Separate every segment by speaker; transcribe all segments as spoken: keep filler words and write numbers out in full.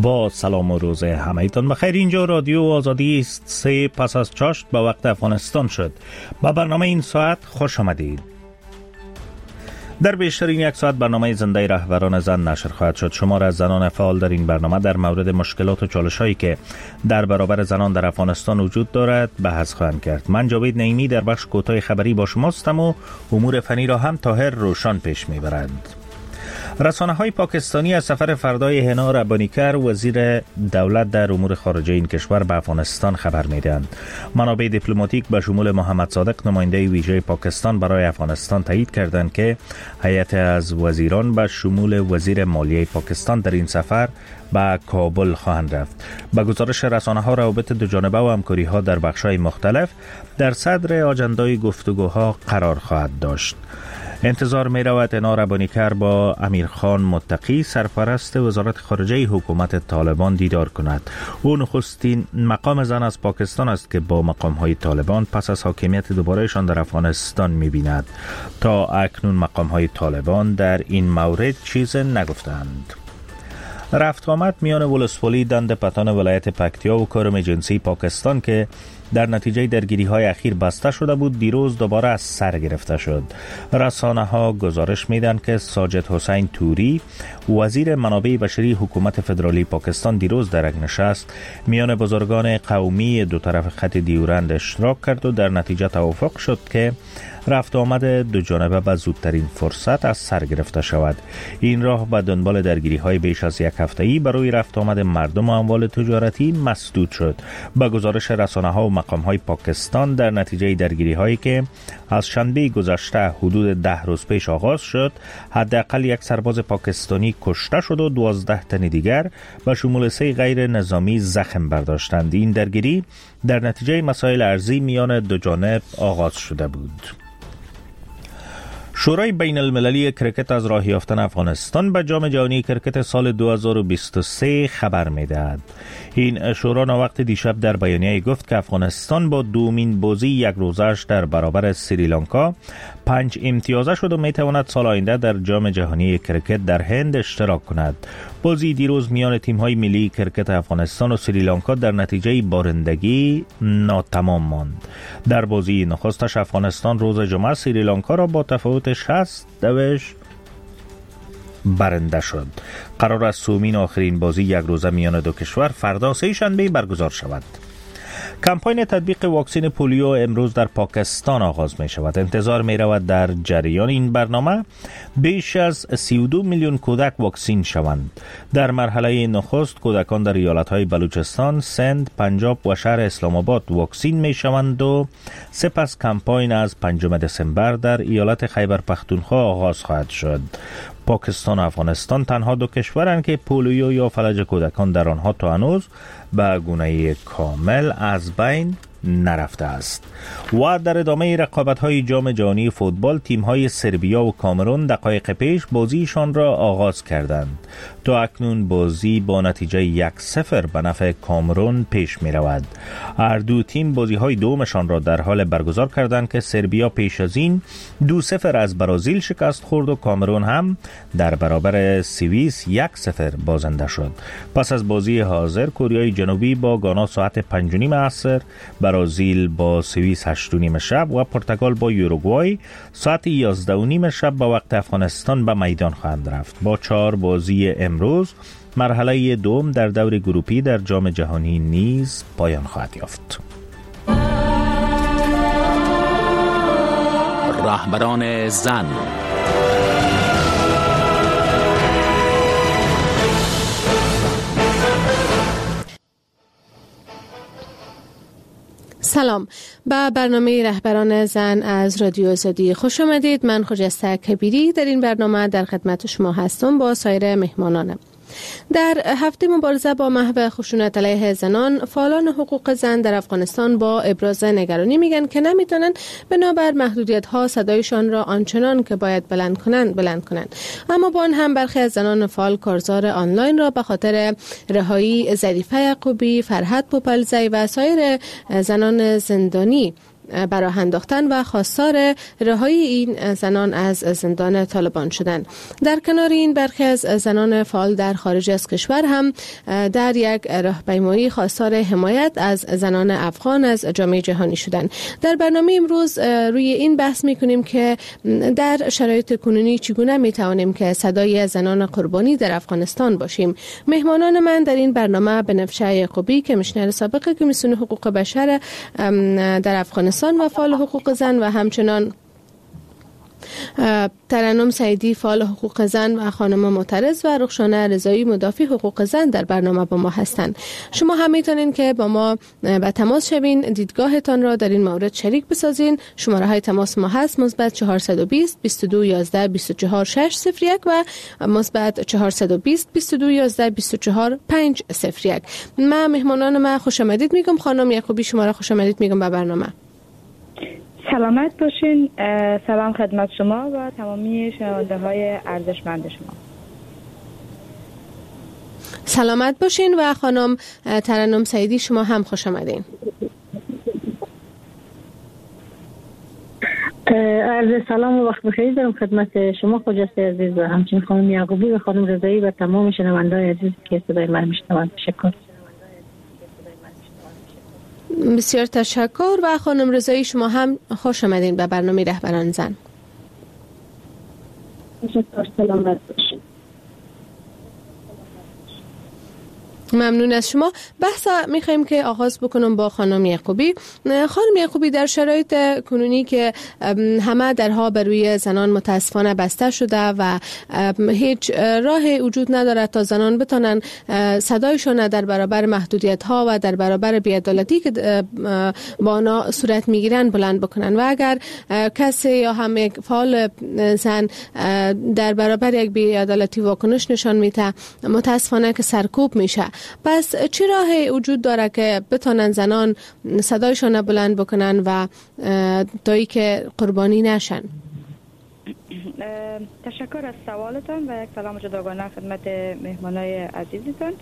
Speaker 1: با سلام و روز همه‌تان بخیر. اینجا رادیو آزادی است. سه پس از چاشت به وقت افغانستان شد. با برنامه این ساعت خوش آمدید. در بیشترین یک ساعت برنامه زنده رهبران زن نشر خواهد شد. شمار از زنان فعال در این برنامه در مورد مشکلات و چالش‌هایی که در برابر زنان در افغانستان وجود دارد بحث خواهند کرد. من جاوید نعیمی در بخش کوتاه خبری با شماستم و امور فنی را هم طاهر روشان پیش می‌برند. رسانه‌های پاکستانی از سفر فردای هنا ربانیکر وزیر دولت در امور خارجه این کشور به افغانستان خبر می‌دهند. منابع دیپلماتیک به شمول محمد صادق نماینده ویژه پاکستان برای افغانستان تایید کردند که هیئت از وزیران به شمول وزیر مالیه پاکستان در این سفر به کابل خواهند رفت. به گزارش رسانه‌ها روابط دو جانبه و همکاری‌ها در بخش‌های مختلف در صدر آجندای گفتگوها قرار خواهد داشت. انتظار می رود هنا ربانیکر با امیرخان متقی سرپرست وزارت خارجه حکومت طالبان دیدار کند. او نخستین مقام زن از پاکستان است که با مقام های طالبان پس از حاکمیت دوبارهشان در افغانستان می بیند. تا اکنون مقام های طالبان در این مورد چیز نگفتند. رفت آمد میان ولسوالی دند پتان ولایت پکتیا و کرم جنسی پاکستان که در نتیجه درگیری های اخیر بسته شده بود دیروز دوباره از سر گرفته شد. رسانه ها گزارش میدن که ساجد حسین توری وزیر منابع بشری حکومت فدرالی پاکستان دیروز در یک نشست میان بزرگان قومی دو طرف خط دیورند اشتراک کرد و در نتیجه توافق شد که رفت آمد دو جانبه به زودترین فرصت از سر گرفته شود. این راه به دنبال درگیری های بیش از یک هفته‌ای برای رفت آمد مردم و اموال تجارتی مسدود شد. به گزارش رسانه ها و مقام های پاکستان در نتیجه درگیری هایی که از شنبه گذشته حدود ده روز پیش آغاز شد، حداقل یک سرباز پاکستانی کشته شد و دوازده تن دیگر به شمول سه غیر نظامی زخم برداشتند. این درگیری در نتیجه مسائل ارضی میان دو جانب آغاز شده بود. شورای بین المللی کرکت از راه یافتن افغانستان به جام جهانی کرکت سال دو هزار و بیست و سه خبر می‌دهد. این شورا وقت دیشب در بیانیه گفت که افغانستان با دومین بازی یک روزش در برابر سریلانکا پنج امتیازه شد و میتواند سال آینده در جام جهانی کرکت در هند اشتراک کند. بازی دیروز میان تیم‌های ملی کرکت افغانستان و سریلانکا در نتیجه بارندگی ناتمام ماند. در بازی نخستش افغانستان روز جمعه سریلانکا را با تفاوت شصت دوش برنده شد. قرار است سومین آخرین بازی یک روزه میان دو کشور فردا سه شنبه برگزار شود. کمپاین تطبیق واکسن پولیو امروز در پاکستان آغاز می شود. انتظار می رود در جریان این برنامه بیش از سی و دو میلیون کودک واکسین شوند. در مرحله نخست کودکان در ایالت‌های بلوچستان، سند، پنجاب و شهر اسلام آباد واکسین می شوند و سپس کمپاین از پنجم دسامبر در ایالت خیبر پختونخوا آغاز خواهد شد. پاکستان و افغانستان تنها دو کشورند که پولیو یا فلج کودکان در آنها تا هنوز به گونه کامل از بین نرفته است. و در ادامه رقابت‌های جام جهانی فوتبال تیم‌های سربیا و کامرون دقایق پیش بازیشان را آغاز کردند. تا اکنون بازی با نتیجه یک صفر به نفع کامرون پیش می‌رود. هر دو تیم بازی‌های دومشان را در حال برگزار کردند که سربیا پیش از این دو صفر از برزیل شکست خورد و کامرون هم در برابر سوئیس یک صفر بازنده شد. پس از بازی حاضر کره جنوبی با گانا ساعت پنج و نیم عصر، برزیل با سوئیس هشت و نیم شب و پرتغال با یوروگوای ساعت یازده و نیم شب به وقت افغانستان به میدان خواهند رفت. با چهار بازی امروز مرحله دوم در دور گروپی در جام جهانی نیز پایان خواهد یافت.
Speaker 2: رهبران زن.
Speaker 3: سلام، به برنامه رهبران زن از رادیو آزادی خوش آمدید. من خجسته کبیری در این برنامه در خدمت شما هستم با سایر مهمانانم. در هفته مبارزه با محو خشونت علیه زنان، فعالان حقوق زن در افغانستان با ابراز نگرانی میگن که نمیتونن بنابر محدودیت ها صدایشان را آنچنان که باید بلند کنند بلند کنند. اما با آن هم برخی از زنان فعال کارزار آنلاین را به خاطر رهایی ظریفه یعقوبی، فرحت پوپلزی و سایر زنان زندانی براه انداختن و خواستار رهایی این زنان از زندان طالبان شدند. در کنار این برخی از زنان فعال در خارج از کشور هم در یک راهپیمایی خواستار حمایت از زنان افغان از جامعه جهانی شدند. در برنامه امروز روی این بحث می‌کنیم که در شرایط کنونی چگونه می‌توانیم که صدای زنان قربانی در افغانستان باشیم. مهمانان من در این برنامه بنفشه یعقوبی کمیشنر سابق کمیسیون حقوق بشر در افغانستان و فعال حقوق زن و همچنان ترنم سعیدی فعال حقوق زن و خانم معترض و رخشانه رضایی مدافع حقوق زن در برنامه با ما هستند. شما هم میتونین که با ما به تماس شوین، دیدگاهتان را در این مورد شریک بسازین. شماره های تماس ما هست مثبت چهارصد و بیست بیست و دو یازده بیست و چهار شش صفر یک و مثبت چهارصد و بیست بیست و دو یازده بیست و چهار پنج صفر یک. من مهمانان ما خوش آمدید میگم. خانم یعقوبی شما را خوش آمدید میگم به برنامه.
Speaker 4: سلامت باشین. سلام خدمت شما و تمامی شنونده های ارزشمند شما.
Speaker 3: سلامت باشین و خانم ترنم سعیدی شما هم خوش آمدین.
Speaker 5: عرض سلام و وقت بخیر دارم خدمت شما خجسته عزیز و همچنین خانم یعقوبی و خانم رضایی و تمام شنونده های عزیز که صدای من میشنوند. تشکر.
Speaker 3: بسیار تشکر و خانم رضایی شما هم خوش آمدین به برنامه رهبران زن.
Speaker 5: تشکر. سلامت باشید.
Speaker 3: ممنون از شما. بحث میخوایم که آغاز بکنم با خانم یعقوبی. خانم یعقوبی در شرایط کنونی که همه درها بر روی زنان متاسفانه بسته شده و هیچ راه وجود نداره تا زنان بتونن صدایشون در برابر محدودیت ها و در برابر بی‌عدالتی که با آنها صورت میگیرن بلند بکنن و اگر کسی یا هم یک فعال زن در برابر یک بی‌عدالتی واکنش نشان میده متاسفانه که سرکوب میشه. پس چه راهی وجود داره که بتونن زنان صدایشان بلند بکنن و تایی که قربانی نشن؟
Speaker 4: تشکر از سوالتان و یک سلام جداگانه خدمت مهمانای عزیزتان.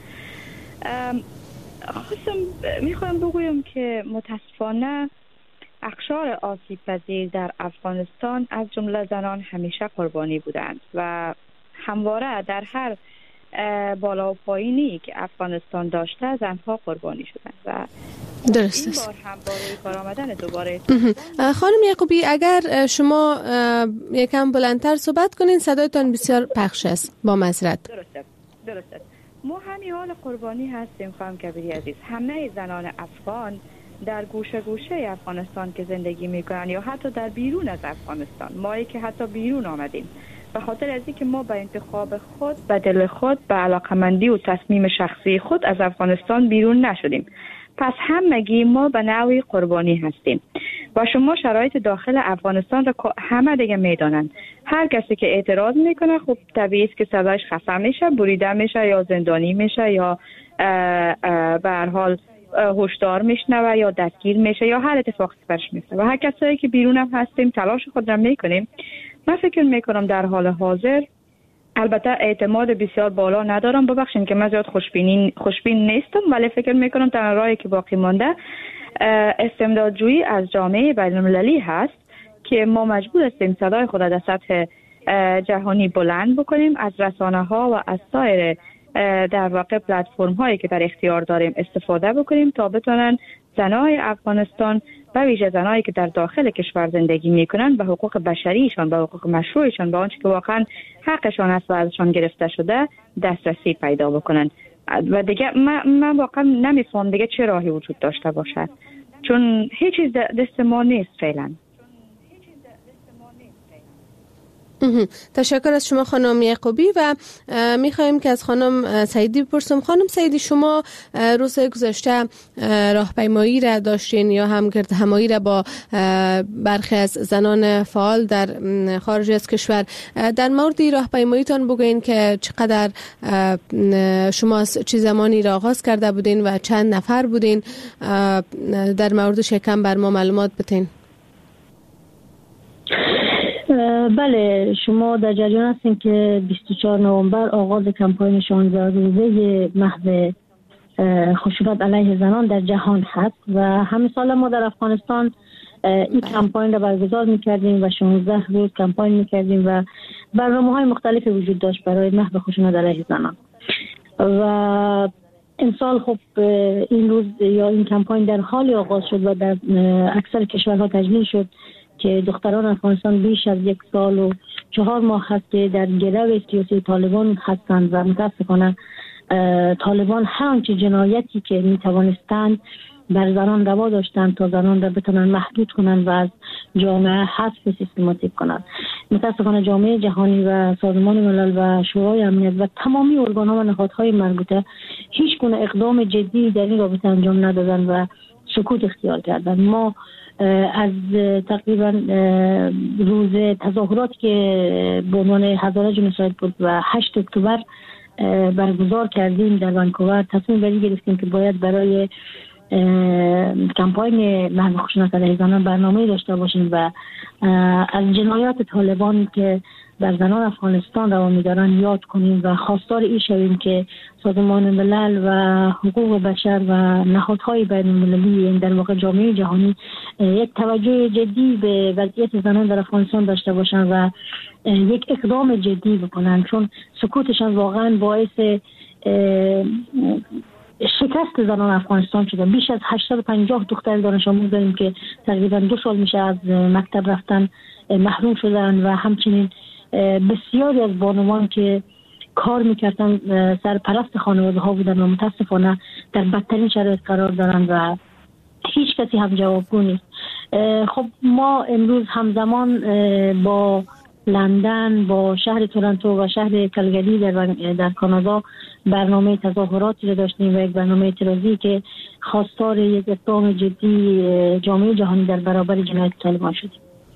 Speaker 4: خواستم میخوام بگویم که متاسفانه اقشار آسیب پذیر در افغانستان از جمله زنان همیشه قربانی بودند و همواره در هر بالا و پایینی که افغانستان داشته زنها قربانی شدند و
Speaker 3: درست
Speaker 4: این بار هم برای کار آمدن دوباره.
Speaker 3: خانم یعقوبی اگر شما یکم بلندتر صحبت کنین صدایتان بسیار پخش است با معذرت.
Speaker 4: درسته درسته ما همین حال قربانی هستیم خانم کبیری عزیز. همه زنان افغان در گوشه گوشه افغانستان که زندگی میکنن یا حتی در بیرون از افغانستان، مایی که حتی بیرون آمدیم به خاطر از اینکه ما به انتخاب خود، به دل خود، به علاقمندی و تصمیم شخصی خود از افغانستان بیرون نشدیم. پس همگی ما به نوعی قربانی هستیم و شما شرایط داخل افغانستان را همه دیگه میدانند. هر کسی که اعتراض میکنه خب طبیعی است که صدایش خفه میشه، بریده میشه یا زندانی میشه یا به هر حال هشدار میشنوه یا دستگیر میشه یا هر اتفاقی برش میفته و هر کسایی که بیرون هم هستیم تلاش خود را میکنیم. من فکر میکنم در حال حاضر البته اعتماد بسیار بالا ندارم، ببخشید که من زیاد خوشبینی خوشبین نیستم، ولی فکر میکنم تنها راهی که باقی مانده استمدادجویی از جامعه بین‌المللی هست که ما مجبور هستیم صدای خود را در سطح جهانی بلند بکنیم، از رسانه ها و از سایر در واقع پلتفرم هایی که در اختیار داریم استفاده بکنیم تا بتونن زنای افغانستان و ویژه زنایی که در داخل کشور زندگی میکنن به حقوق بشریشان، به حقوق مشروعشان، به آنچه که واقعا حقشان است و ازشان گرفته شده دسترسی پیدا بکنن. و دیگه من, من واقعا نمیفهم دیگه چه راهی وجود داشته باشه، چون هیچ چیز دست ما نیست فعلا.
Speaker 3: تشکر از شما خانم یعقوبی و میخوایم که از خانم سعیدی بپرسم. خانم سعیدی شما روز گذشته راهپیمایی را داشتین یا هم گردهمایی را با برخی از زنان فعال در خارج از کشور. در مورد راهپیماییتان بگوین که چقدر شما چه زمانی را آغاز کرده بودین و چند نفر بودین، در موردش یکم بر ما معلومات بدین.
Speaker 5: بله شما در جریان هستین که بیست و چهارم نوامبر آغاز کمپاین شانزده روزه محو خشونت علیه زنان در جهان هست و همین سال ما در افغانستان این کمپاین را برگزار میکردیم و شانزده روز کمپاین میکردیم و برنامه های مختلفی وجود داشت برای محو خشونت علیه زنان. و امسال خب این روز یا این کمپاین در حال آغاز شد و در اکثر کشورها تجمیل شد که دختران افغانستان بیش از یک سال و چهار ماه هست که در گرو سیاسی طالبان هستند و متاسفانه طالبان هر آنچه جنایتی که می توانستند بر زنان روا داشتند تا زنان را بتونن محدود کنند و از جامعه حذف سیستماتیک کنند. متاسفانه جامعه جهانی و سازمان ملل و شورای امنیت و تمامی ارگان‌ها و نهادهای مربوطه هیچ گونه اقدام جدی در این رابطه انجام ندادند و سکوت اختیار کردند. ما از تقریبا روز تظاهرات که به عنوان هزاره جنوساید بود و هشت اکتبر برگزار کردیم در ونکوور تصمیم بری گرفتیم که باید برای کمپاین محو خشونت علیه زنان برنامه‌ای داشته باشیم و از جنایات طالبان که بر زنان افغانستان روا می‌دارن یاد کنیم و خواستار این شویم که سازمان ملل و حقوق بشر و نهادهای بین‌المللی، یعنی در واقع جامعه جهانی، یک توجه جدی به وضعیت زنان در افغانستان داشته باشن و یک اقدام جدی بکنن، چون سکوتشان واقعا باعث شکست زنان افغانستان شده. بیش از هشتصد و پنجاه دختر دانش آموز داریم که تقریبا دو سال میشه از مکتب رفتن محروم شدن و همچنین بسیاری از بانوان که کار میکردن سرپرست خانواده ها بودن و متاسفانه در بدترین شرایط قرار دارن و هیچ کسی هم جوابگو نیست. خب ما امروز همزمان با لندن، با شهر تورنتو و شهر کلگری در, در کانادا برنامه تظاهراتی رو داشتیم و یک برنامه اعتراضی که خواستار یک اقدام جدی جامعه جهانی در برابر جنایت طالبان شد.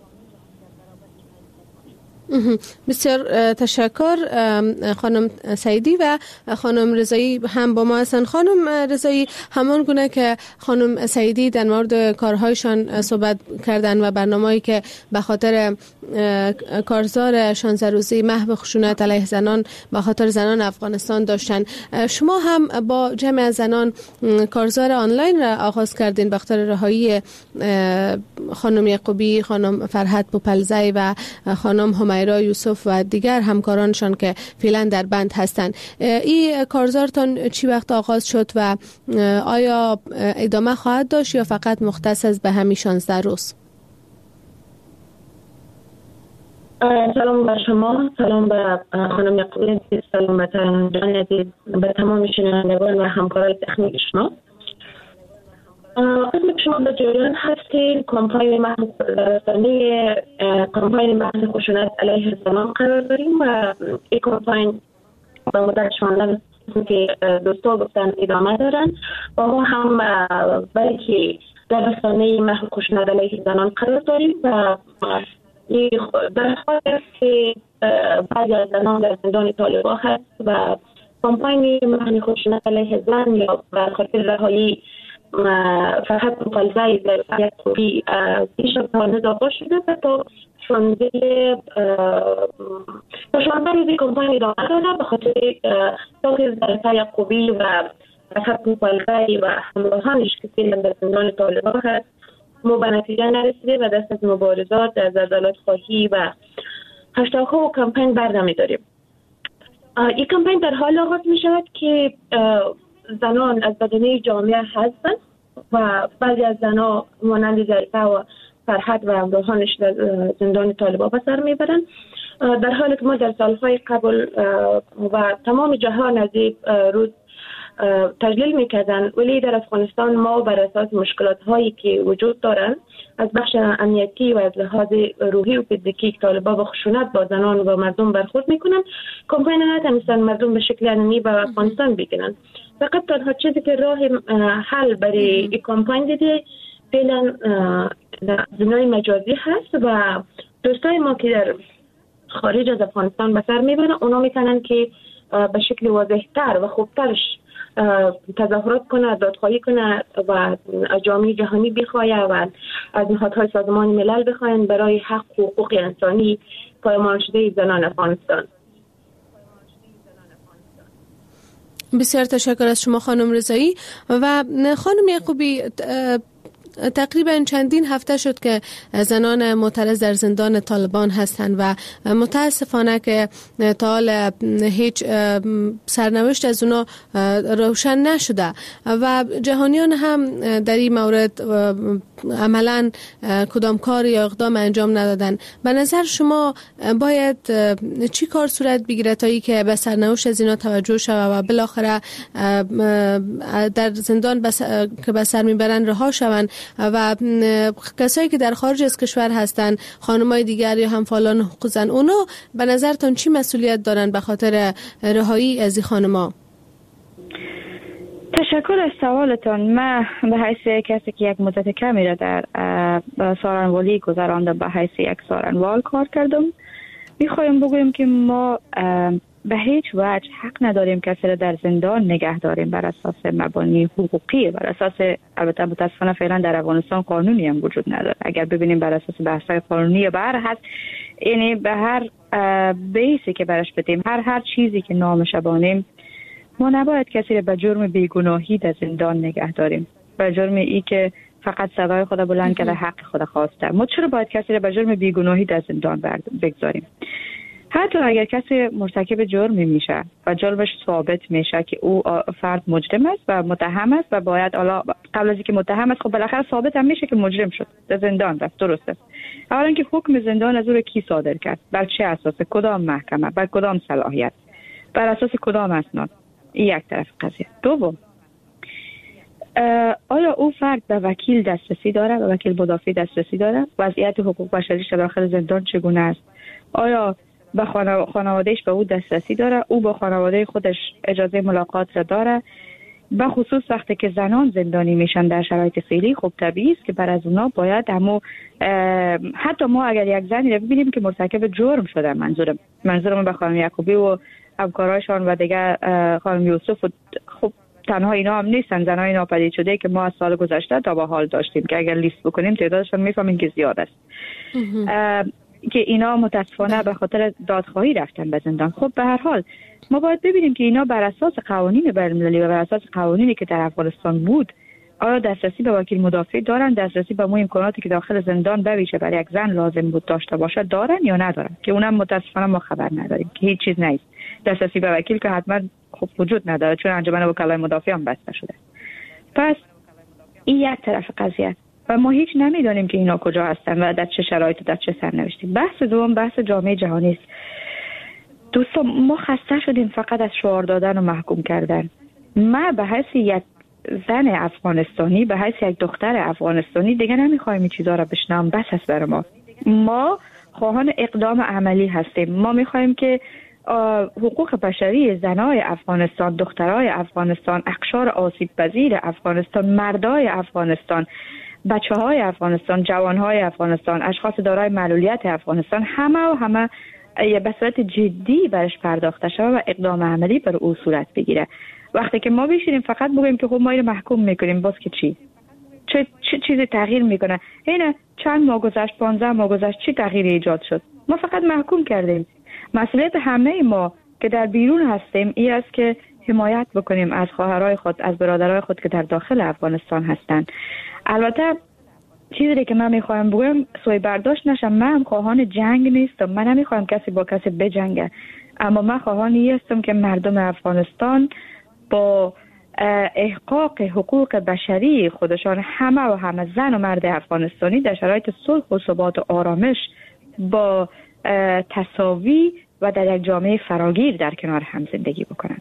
Speaker 3: بسیار تشکر خانم سعیدی و خانم رضایی هم با ما هستند. خانم رضایی، همان گونه که خانم سعیدی در مورد کارهایشان صحبت کردن و برنامه‌ای که به خاطر کارزار شانزده روزه محو خشونت علیه زنان به خاطر زنان افغانستان داشتن، شما هم با جمع زنان کارزار آنلاین را آغاز کردین به خاطر رهایی خانم یعقوبی، خانم فرحت پوپلزی و خانم همیرا یوسف و دیگر همکارانشان که فعلا در بند هستند. این کارزارتان چی وقت آغاز شد و آیا ادامه خواهد داشت یا فقط مختص به همین شانزده روز؟
Speaker 6: سلام بر شما، سلام به خانم یعقوبی، سلام به جان عزیز، به تمام شنوندگان و همکاران تکنیک شما. قسم شما به جریان هستین کمپاین محو رسانه کمپاین محو خشونت علیه زنان قرار داریم و این کمپاین به مدت شانزده که دوستا گفتن ادامه دارن و ما هم بلکه در رسانه محو خشونت علیه زنان قرار داریم و در حال که بعضی از زنان در زندان طالبان هست و کمپاین محو خشونت علیه زن یا بر خاطر رهایی فرحت پوپلزی در یعقوبی پیش از آن اضافه شده و تا شانزده تا شانزده روزی کمپاین ادامه داره به خاطر تاکید در یعقوبی و فرحت پوپلزی و همراهانش که فعلا در زندان طالبان هست ما به نتیجه نرسیده و دست از مبارزات از عدالت خواهی و هشتگ‌ها و کمپاین برنمی داریم. این کمپاین در حال آغاز می شود که زنان از بدنه جامعه هستند و بعضی از زنان مانند ظریفه و فرحت و همراهانش در زندان طالبان به سر میبرند، در حالی که ما در سالهای قبل و تمام جهان از این روز تجلیل میکردن، ولی در افغانستان ما بر اساس مشکلات هایی که وجود دارند از بخش امنیتی و از لحاظ روحی و فیزیکی که طالبان با خشونت با زنان و مردم برخورد میکنن، کمپاین نتونستن مردم به شکل علنی به افغانستان بگیرن. فقط تنها چیزی که راه حل برای این کمپاین دیده فعلا زندان مجازی هست و دوستای ما که در خارج از افغانستان به سر میبرن اونا میتونن که به شکل واضح‌تر و خوبترش تظاهرات کنه، دادخواهی کنه و از جامعه جهانی بخواهی و از نهادهای سازمان ملل بخواهند برای حق و حقوق انسانی پایمال شده زنان افغانستان.
Speaker 3: بسیار تشکر از شما خانم رضایی. و خانم یعقوبی، تقریبا چندین هفته شد که زنان معترض در زندان طالبان هستند و متاسفانه که تا حال هیچ سرنوشت از اونا روشن نشده و جهانیان هم در این مورد عملا کدام کار یا اقدام انجام ندادن. به نظر شما باید چی کار صورت بگیره تا ای که به سرنوشت از اینا توجه شود و بالاخره در زندان بس... که به سر میبرن رها شوند و کسایی که در خارج از کشور هستن، خانمای دیگر یا همفالان حقوق زن، اونا به نظرتون چی مسئولیت دارن به خاطر رهایی از این خانما؟
Speaker 4: تشکر از سوالتان. من به حیث کسی که یک مدت کمی را در سارنوالی گذراندم، به حیث یک سارنوال کار کردم، میخوایم بگویم که ما به هیچ وجه حق نداریم کسی را در زندان نگه داریم بر اساس مبانی حقوقی، بر اساس، البته متاسفانه فعلا در افغانستان قانونی هم وجود نداره. اگر ببینیم بر اساس بحث‌های قانونی یا بر هست، یعنی به هر بیسی که برش بدیم، هر هر چیزی که نامش بانیم، ما نباید کسی را به جرم بیگناهی در زندان نگه داریم، به جرم ای که فقط صدای خود بلند کرده حق خود خواسته. ما چرا باید کسی را به جرم بیگناهی در زندان بگذاریم؟ حتی اگر کسی مرتکب جرمی میشه و جرمش ثابت میشه که او فرد مجرم است و متهم است و باید الا قبل از اینکه متهم است، خب بالاخره ثابت هم میشه که مجرم شد، در زندان رفت، درست است. اولا که حکم زندان از او را کی صادر کرد؟ بر چه اساس؟ کدام محکمه؟ بر کدام صلاحیت؟ بر اساس کدام اسناد؟ این یک طرف قضیه. دوم، آیا او فرد به وکیل دسترسی داره؟ به وکیل مدافع دسترسی داره؟ وضعیت حقوق بشریش داخل زندان چگونه است؟ آیا به خانوادهش به او دسترسی داره؟ او با خانواده خودش اجازه ملاقات را داره؟ به خصوص وقتی که زنان زندانی میشن در شرایط فعلی، خب طبیعی است که بر از اونا باید همو حتی ما اگر یک زنی رو ببینیم که مرتکب جرم شده، منظورم منظورم به خانم یعقوبی و همکارایشان و دیگه خانم یوسف، خب تنها اینا هم نیستن، زنای ناپدید شده که ما از سال گذشته تا به حال داشتیم که اگر لیست بکنیم تعدادشون میفهمیم که زیاد است، که اینا متاسفانه به خاطر دادخواهی رفتن به زندان. خب به هر حال ما باید ببینیم که اینا بر اساس قوانین بین‌المللی و بر اساس قوانینی که در افغانستان بود، آیا دسترسی به وکیل مدافع دارن؟ دسترسی به مو امکاناتی که داخل زندان بویژه برای یک زن لازم بود داشته باشه دارن یا ندارن؟ که اونم متاسفانه ما خبر نداریم، که هیچ چیز نیست. دسترسی به وکیل که حتما خب وجود نداره، چون انجمن وکلای مدافع هم بسته شده. پس این یک طرف قضیه و ما هیچ نمیدانیم که اینا کجا هستن و در چه شرایط و در چه سرنوشتی. بحث دوم بحث جامعه جهانی است. دوستان، ما خسته شدیم فقط از شعار دادن و محکوم کردن. ما به حیث یک زن افغانستانی، به حیث یک دختر افغانستانی دیگه نمیخوایم این چیزا را بشنوم. بس است برای ما. ما خواهان اقدام عملی هستیم. ما میخوایم که حقوق بشری زنای افغانستان، دخترای افغانستان، اقشار آسیب پذیر افغانستان، مردای افغانستان، بچه های افغانستان، جوان های افغانستان، اشخاص دارای معلولیت افغانستان، همه و همه به صورت جدی برش پرداخته شود و اقدام عملی بر او صورت بگیره. وقتی که ما بشینیم فقط بگیم که خب ما اینو محکوم میکنیم، باز که چی؟ چه چه چیزی تغییر میکنه؟ اینه چند ماه گذشت، پانزده ماه گذشت، چی تغییری ایجاد شد؟ ما فقط محکوم کردیم. مسئولیت همه ما که در بیرون هستیم این است که حمایت بکنیم از خواهرای خود، از برادرای خود که در داخل افغانستان هستند. البته چیزی که من میخوایم بگم سوی برداشت نشم، من هم خواهان جنگ نیستم، من نمیخوایم کسی با کسی بجنگه، اما من خواهانی هستم که مردم افغانستان با احقاق حقوق بشری خودشان، همه و همه زن و مرد افغانستانی، در شرایط صلح و ثبات و آرامش با تساوی و در یک جامعه فراگیر در کنار هم زندگی بکنند.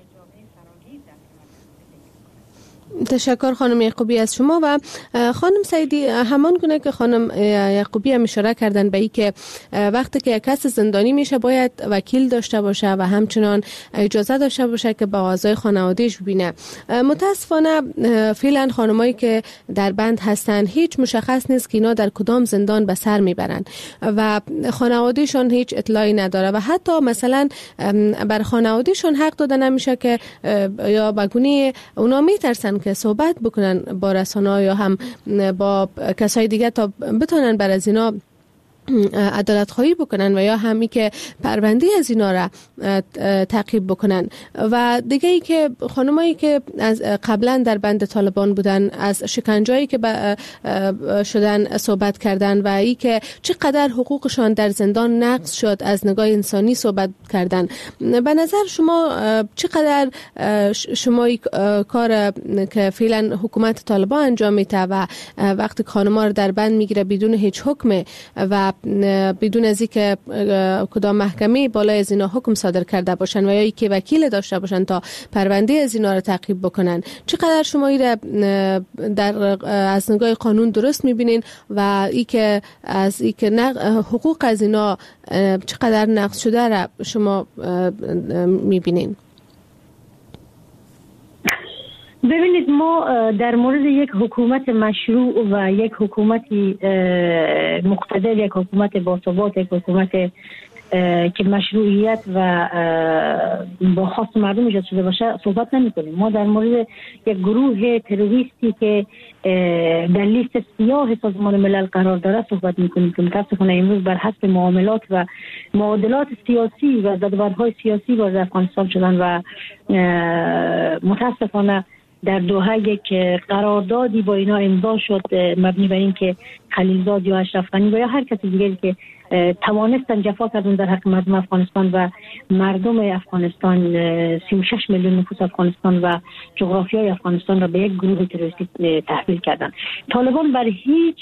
Speaker 3: تشکر خانم یعقوبی از شما. و خانم سعیدی، همان گونه که خانم یعقوبی هم اشاره کردن به این که وقتی که کس زندانی میشه باید وکیل داشته باشه و همچنان اجازه داشته باشه که با اعضای خانواده‌اش ببینه. متاسفانه فعلا خانمایی که در بند هستن هیچ مشخص نیست که اینا در کدام زندان به سر میبرن و خانواده‌شون هیچ اطلاعی نداره و حتی مثلا بر خانواده‌شون حق داده نمیشه که یا بگونه اونا میترسن که صحبت بکنن با رسانه‌ها یا هم با کسای دیگه تا بتونن بر از اینا عدالت خواهی بکنن و یا همی که پرونده از اینا را تعقیب بکنن. و دیگه ای که خانمایی که از قبلا در بند طالبان بودن از شکنجه‌ای که شدن صحبت کردن و ای که چقدر حقوقشان در زندان نقض شد از نگاه انسانی صحبت کردن. به نظر شما چقدر شما کار که فعلا حکومت طالبان انجام میده و وقتی خانم‌ها رو در بند میگیره بدون هیچ حکم و بدون از اینکه کدام محکمه بالای از اینا حکم صادر کرده باشن و یا اینکه وکیل داشته باشن تا پرونده از اینا رو تعقیب بکنن، چقدر شما این در از نگاه قانون درست میبینین و ای که از ای که حقوق از اینا چقدر نقض شده را شما میبینین؟
Speaker 5: ببینید، ما در مورد یک حکومت مشروع و یک حکومتی مقتدر، یک حکومت باثبات، یک حکومت که مشروعیت و با خواست مردم ایجاد شده باشه صحبت نمی کنیم. ما در مورد یک گروه تروریستی که در لیست سیاه سازمان ملل قرار داره صحبت می کنیم که متاسفانه امروز بر حسب معاملات و معادلات سیاسی و زدورهای سیاسی وارد افغانستان شدن و متاسفانه در دوحه یک قراردادی با اینا امضا شد مبنی بر این که خلیلزاد یا اشرف غنی و یا هر کسی دیگری که توانستن جفا کردن در حق مردم افغانستان و مردم افغانستان، سی و شش میلیون نفوس افغانستان و جغرافیای افغانستان را به یک گروه تروریستی تحویل کردن. طالبان بر هیچ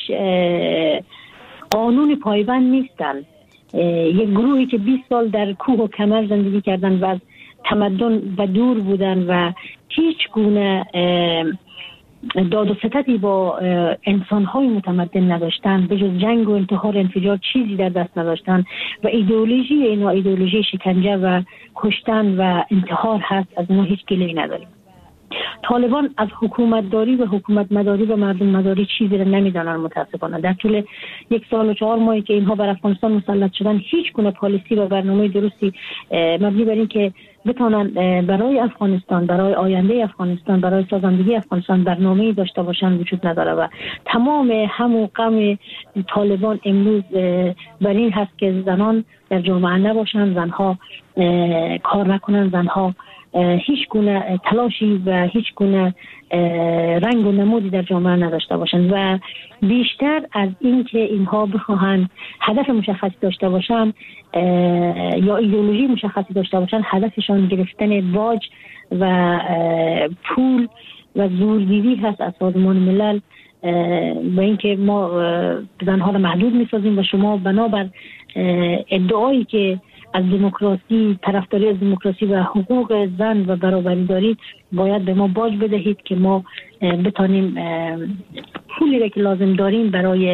Speaker 5: قانون پایبند نیستن. یک گروهی که بیست سال در کوه و کمر زندگی کردن و از تمدن و دور بودن و هیچ گونه داد و ستدی با انسان‌های متمدن نداشتن، به جز جنگ و انتحار انفجار چیزی در دست نداشتن و ایدئولوژی اینا ایدئولوژی شکنجه و کشتن و انتحار هست. از اینا هیچ گله‌ای نداریم. طالبان از حکومت داری و حکومت مداری و مردم مداری چیزی را نمیدانن متاسفانه. در طول یک سال و چهار ماهی که اینها بر افغانستان مسلط شدن هیچ گونه پالیسی و برنامه درستی مبنی بر این که بتونن برای افغانستان، برای آینده افغانستان، برای سازندگی افغانستان برنامه‌ای داشته باشن وجود نداره و تمام همون غم طالبان امروز بر این هست که زنان در جامعه نباشن، زنها کار نکنن، زنها هیچ گونه تلاشی و هیچ گونه رنگ و نمودی در جامعه نداشته باشند و بیشتر از این که اینها بخواهند هدف مشخصی داشته باشند یا ایدئولوژی مشخصی داشته باشند، هدفشان گرفتن باج و پول و زورگیری هست از سازمان ملل و اینکه ما زنها را محدود می‌سازیم و شما بنابر ادعایی که از دموکراسی، طرفداری از دموکراسی و حقوق زن و برابری دارید، باید به ما باج بدهید که ما بتانیم پولی را که لازم داریم برای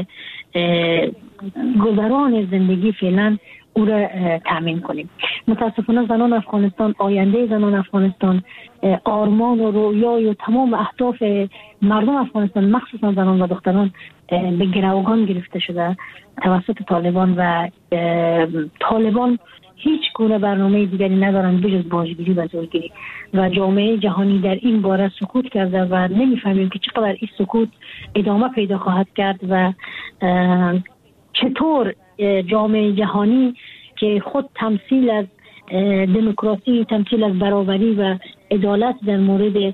Speaker 5: گذران زندگی فعلا او را تأمین کنیم. متاسفانه زنان افغانستان، آینده زنان افغانستان، آرمان و رویای و تمام اهداف مردم افغانستان مخصوصا زنان و دختران به گروگان گرفته شده توسط طالبان و طالبان هیچ گونه برنامه دیگری ندارن بجز باجگیری و زورگیری و جامعه جهانی در این باره سکوت کرده و نمیفهمیم که چقدر این سکوت ادامه پیدا خواهد کرد و چطور جامعه جهانی که خود تمثیل از دموکراسی، تمثیل از برابری و عدالت در مورد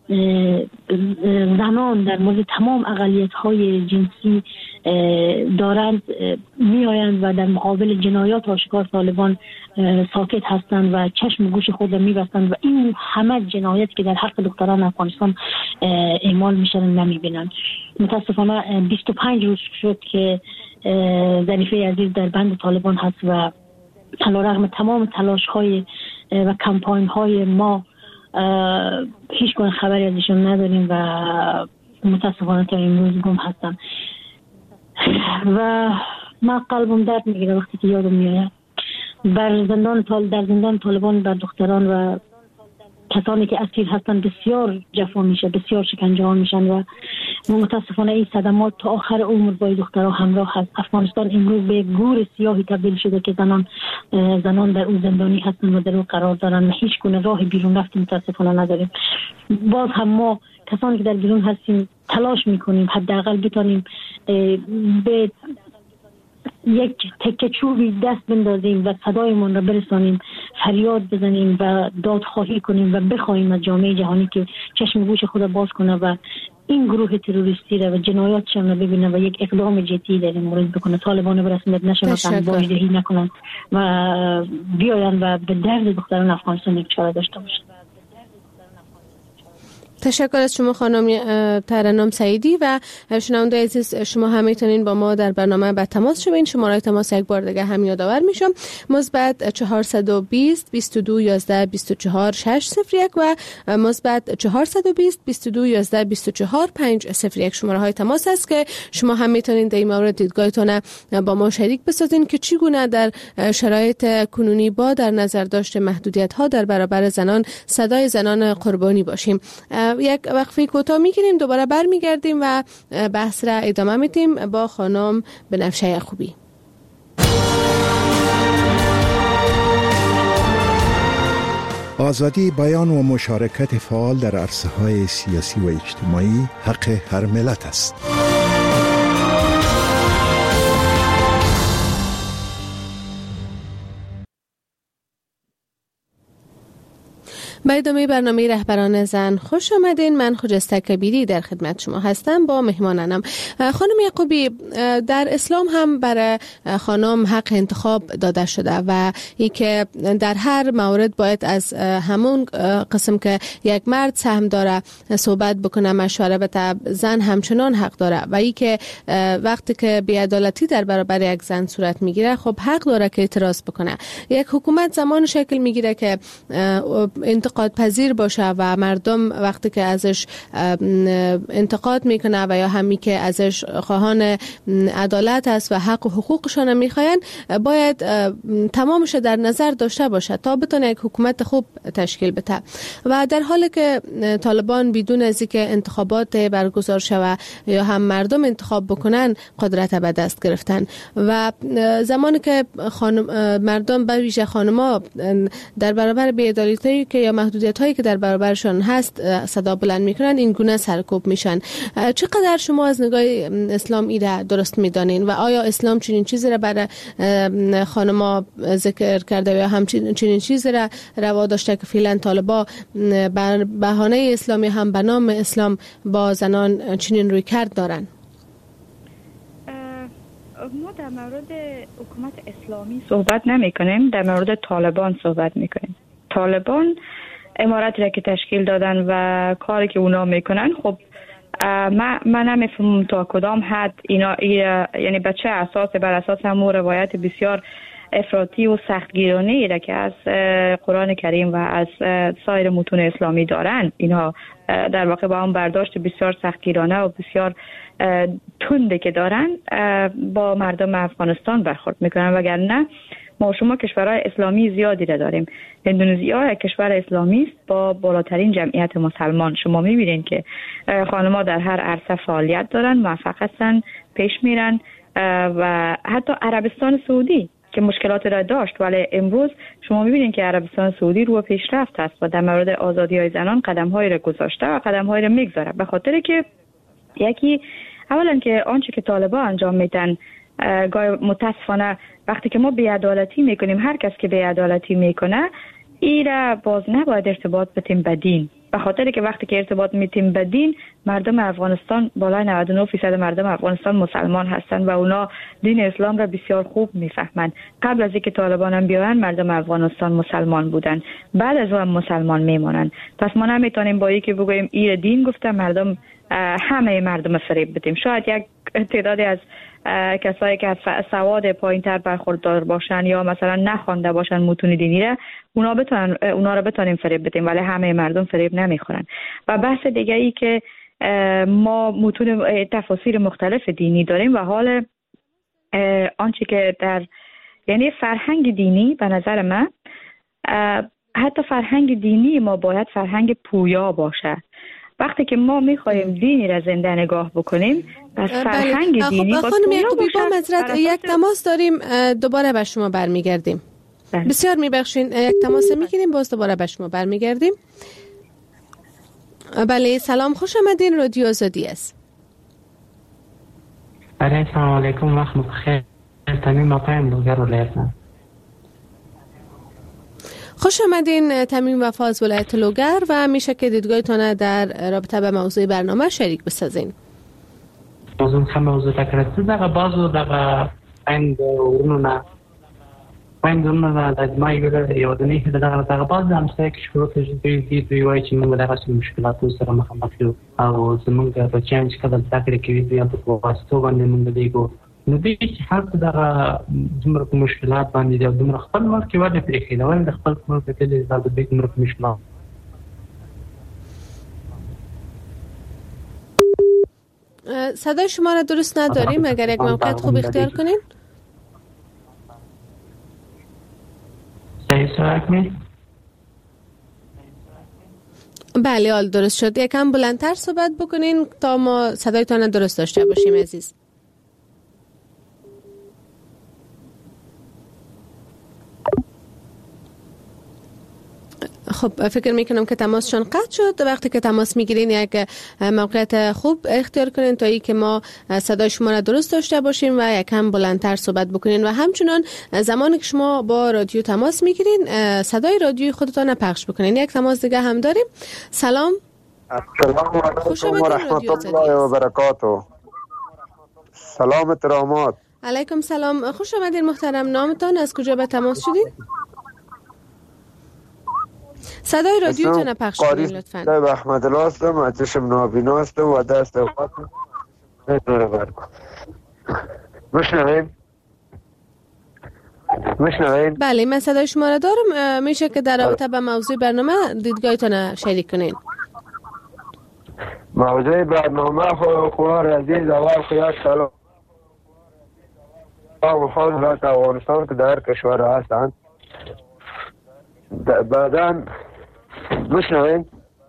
Speaker 5: زنان، در مورد تمام اقلیت‌های جنسی دارند، میآیند و در مقابل جنایات آشکار طالبان ساکت هستند و چشم و گوش خود را می‌بستند و این همه جنایت که در حق دختران افغانستان اعمال میشن نمی‌بینند. متاسفانه بیست و پنج روز شد که ظریفه عزیز در بند طالبان هست و علیرغم تمام تلاش‌های و کمپاین‌های ما هیچ گونه خبری ازشون نداریم و متاسفانه تا امروز گم هستن و من قلبم درد میگیره وقتی که یادم میاد بر زندان طال در زندان طالبان بر دختران و کسانی که اسیر هستن بسیار جفا میشه، بسیار شکنجه ها میشن و متاسفانه این صدمات تا آخر عمر با دخترها همراه هست. افغانستان امروز به گور سیاهی تبدیل شده که زنان زنان در اون زندانی هستن و در اون قرار دارن و هیچ گونه راه بیرون رفت متاسفانه نداریم. باز هم ما کسانی که در بیرون هستیم تلاش میکنیم حداقل بتونیم به یک تکه چوبی دست بندازیم و صدایمون را برسانیم، فریاد بزنیم و دادخواهی کنیم و بخوایم از جامعه جهانی که چشم گوش خود باز کنه و این گروه تروریستی را و جنایاتشان را ببینه و یک اقدام جدی در این مورد بکنه. طالبان به رسمیت نشناسن، واجدهی نکنن و بیاین و به درد دختران افغانستان یک چاره داشته باشن.
Speaker 3: تشکر از شما خانم ترنم سعیدی و شنونده عزیز، شما هم میتونین با ما در برنامه به تماس شوین. شماره تماس یک بار دیگه هم یادآور میشم: مثبت چهارصد و بیست بیست و دو یازده بیست و چهار شش صفر یک و مثبت چهارصد و بیست بیست و دو یازده بیست و چهار پنج صفر یک شماره های تماس است که شما هم میتونین در این مورد دیدگاهتون با ما شریک بسازین که چگونه در شرایط کنونی با در نظر داشت محدودیت ها در برابر زنان صدای زنان قربانی باشیم. یک وقفه کوتاه میگیریم، دوباره برمیگردیم و بحث را ادامه میدیم با خانم بنفشه یعقوبی.
Speaker 7: آزادی بیان و مشارکت فعال در عرصه‌های سیاسی و اجتماعی حق هر ملت است.
Speaker 3: به ادامه برنامه رهبران زن خوش آمدین. من خجسته کبیری در خدمت شما هستم با مهمانانم. خانم یعقوبی، در اسلام هم برای خانم حق انتخاب داده شده و ای که در هر مورد باید از همون قسم که یک مرد سهم داره صحبت بکنه، مشوره بده، زن همچنان حق داره و ای که وقتی که بی‌عدالتی در برابر یک زن صورت میگیره خب حق داره که اعتراض بکنه. یک حکومت زمان شکل میگیره که انتقاد پذیر باشه و مردم وقتی که ازش انتقاد میکنه و یا همی که ازش خواهان عدالت است و حق و حقوقشان میخواین، باید تمامش در نظر داشته باشه تا بتونه یک حکومت خوب تشکیل بده. و در حالی که طالبان بدون از اینکه انتخابات برگزار شوه یا هم مردم انتخاب بکنن قدرت به دست گرفتن و زمانی که خانم مردم به ویژه خانم‌ها در برابر بی‌عدالتی که یا محدودیت هایی که در برابرشان هست صدا بلند میکنن، این گونه سرکوب میشن. چقدر شما از نگاه اسلام ایره درست میدانین و آیا اسلام چنین چیزی را برای خانم‌ها ذکر کرده یا هم چنین چیزی را روا داشته که فعلا طالبا بر بهانه اسلامی هم به نام اسلام با زنان چنین روی کرد دارن؟
Speaker 4: ما در مورد حکومت اسلامی صحبت نمی کنیم، در مورد طالبان صحبت می کنیم. طالبان امارتی را که تشکیل دادن و کاری که اونا میکنن، خب من من نمیفهمم تا کدام حد اینا ای یعنی به چه اساس، بر اساس همون روایت بسیار افراطی و سختگیرانه‌ای را که از قرآن کریم و از سایر متون اسلامی دارن، اینا در واقع با اون برداشت بسیار سختگیرانه و بسیار تنده که دارن با مردم افغانستان برخورد میکنن. وگرنه ما شما کشورهای اسلامی زیادی را داریم. اندونزیا کشور اسلامی است با بالاترین جمعیت مسلمان. شما میبینید که خانم‌ها در هر عرصه فعالیت دارن، موفق هستن، پیش میرن و حتی عربستان سعودی که مشکلات را داشت ولی امروز شما میبینید که عربستان سعودی رو پیشرفت است و در مورد آزادی‌های زنان قدم‌هایی را گذاشته و قدم‌هایی را میگذاره، به خاطر که یکی اولا که آنچه که طالبان انجام میدن گاهی متاسفانه وقتی که ما بی‌عدالتی میکنیم، هر کس که بی‌عدالتی میکنه ایره باز نباید ارتباط بتیم به دین، به خاطر که وقتی که ارتباط میتیم به دین، مردم افغانستان بالای نود و نه درصد مردم افغانستان مسلمان هستند و اونا دین اسلام را بسیار خوب میفهمند. قبل از اینکه طالبان هم بیاین مردم افغانستان مسلمان بودن، بعد از اون مسلمان میمونن. پس ما نمیتونیم با اینکه بگوییم این دین گفته مردم همه مردم فریب بدیم. شاید یک تعدادی از کسایی که از سواد پایین‌تر برخوردار باشن یا مثلا نخوانده باشن متون دینی را، اونا بتونن اونا را بتونیم فریب بدیم، ولی همه مردم فریب نمیخورن. و بحث دیگه ای که ما متون تفاسیر مختلف دینی داریم و حال آنچه که در یعنی فرهنگ دینی، به نظر من حتی فرهنگ دینی ما باید فرهنگ پویا باشه. وقتی که ما میخوایم دینی را زنده نگاه بکنیم، پس فرهنگ
Speaker 3: بله.
Speaker 4: دینی
Speaker 3: خب خانم یعقوبی با مزرد یک تماس داریم، دوباره به شما برمیگردیم. بله. بسیار میبخشین، یک تماس میگیریم باز دوباره به شما برمیگردیم. بله، سلام، خوش آمدین، رادیو آزادی است.
Speaker 8: بله، سلام علیکم، وقت بخیر. تمیم وفای لوگر ولایت زن.
Speaker 3: خوش آمدین تمیم وفا از ولایت لوگر و میشه که دیدگاهتان در رابطه به موضوع برنامه شریک بسازین.
Speaker 8: موضوع خم موضوع تکرارتی دقیقه بازو دقیقه این ورنونه این ورنونه در اجماعی گره یادنی که دقیقه دقیقه باز همسته که شروع تجربه دید رویوهای چی من دقیقه سوی مشکلات و سر مخمت شو او زمانگه با چنج کدل تکری که ویدوی هم تو واسطو بانده من دیگو ندیگه که حرف دقیقه دمرک مشکلات بانده دیو دمرک خپل ملک که ورده پریخیده ولی خپل ملک که دیو دمرک بیگ دمرک مشکلات.
Speaker 3: صدای شما را درست نداریم، اگر یک موقعیت خوب اختیار کنین. بله حال درست شد. یکم بلندتر صحبت بکنین تا ما صدایتان درست داشته باشیم عزیز. خب فکر میکنم که تماسشون قطع شد. وقتی که تماس میگیرین یک موقعیت خوب اختیار کنین تا ای که ما صدای شما را درست داشته باشیم و یکم بلندتر صحبت بکنین و همچنان زمانی که شما با رادیو تماس میگیرین صدای رادیوی خودتان پخش بکنین. یک تماس دیگه هم داریم. سلام.
Speaker 9: السلام علیکم و رحمت الله و برکاته. سلام ترامات.
Speaker 3: علیکم سلام. خوش آمدین محترم. نامتان، از کجا به تماس شدین؟ صدای رادیوتون پخش کنین لطفاً.
Speaker 9: قاری احمد الله هستم، از چشم نابینا هستم و دست اوقات مشنوین؟ مشنوین؟
Speaker 3: بله من صدای شما را دارم. میشه که در رابطه با موضوع برنامه دیدگاهتون شریک کنین.
Speaker 9: موضوع برنامه خوار عزیز اول خیال سلام و حضرت افغانستان که در کشور هستند. بعداً مشنوین؟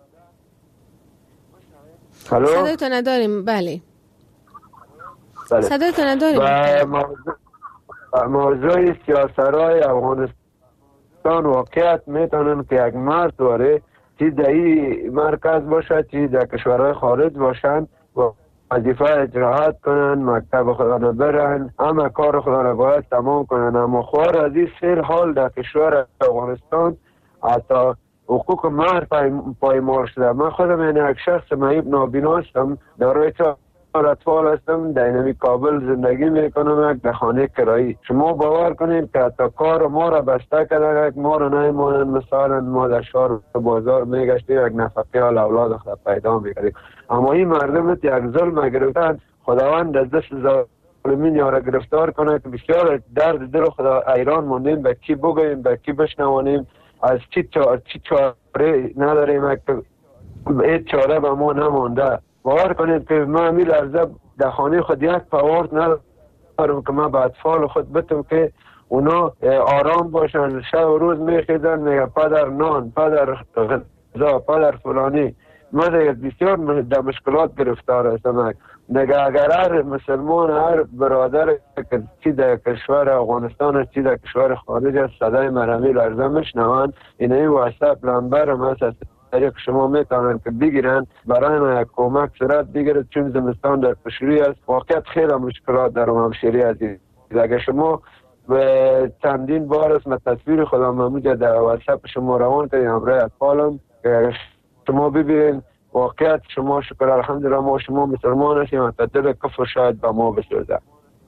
Speaker 9: هلو؟
Speaker 3: صدایتون نداریم. بله
Speaker 9: بله
Speaker 3: صدایتون نداریم.
Speaker 9: موضوع, موضوع سیاسرهای افغانستان واقعیت میتونن که یک مرد داره چی در این مرکز باشد چی در کشورهای خارج باشند و وظیفه اجراحات کنن، مکتب خدا نبرن، همه کار خدا را باید تمام کنن. اما خوار از این سر حال در کشور افغانستان حتی حقوق مرد پایمال شده. من خودم این یک شخص معیب نابینا هستم، دارای چهار اطفال هستم، در اینمی کابل زندگی میکنم یک در خانه کرایی. شما باور کنید که حتی کار ما را بسته کرده، ما را نمیمانند. مثلا ما در شهر بازار میگشتیم یک نفقه حال اولاد خود پیدا میکردیم. اما این مردم یک ظلم گرفتن. خداوند از دست ظالمین یارا گرفتار کنه که بسیار درد دل خدا ایران موندیم، به کی بگوییم به کی بشنوانیم، از چی چاره چی چاره نداریم، هیچ چاره به ما نمانده. باور کنید که من می لرزه در خانه خود یک پاورد ندارم که من به اطفال خود بتم که اونا آرام باشن. شب و روز می خیزن میگه پدر نان، پدر غذا، پدر فلانی. من دیگه بسیار در مشکلات گرفتار هستم. دیگه اگر هر مسلمان هر برادر که چی در کشور افغانستان چی در کشور خارج است صدای مرمی لرزه میشنوند، این این واسطه لنبر هم هست طریق شما میتونن که بگیرن برای ما یک کمک صورت بگیرد، چون زمستان در پشوری است. واقعیت خیلی مشکلات در همشیری عزیز. اگر شما به چندین بار است من تصویر خدا مموجه در واتساپ شما روان کردیم همراه اطفالم که شما ببینید واقعیت شما شکر الحمدلله ما شما مسلمان هستیم و دل کفر شاید به ما بسوزه.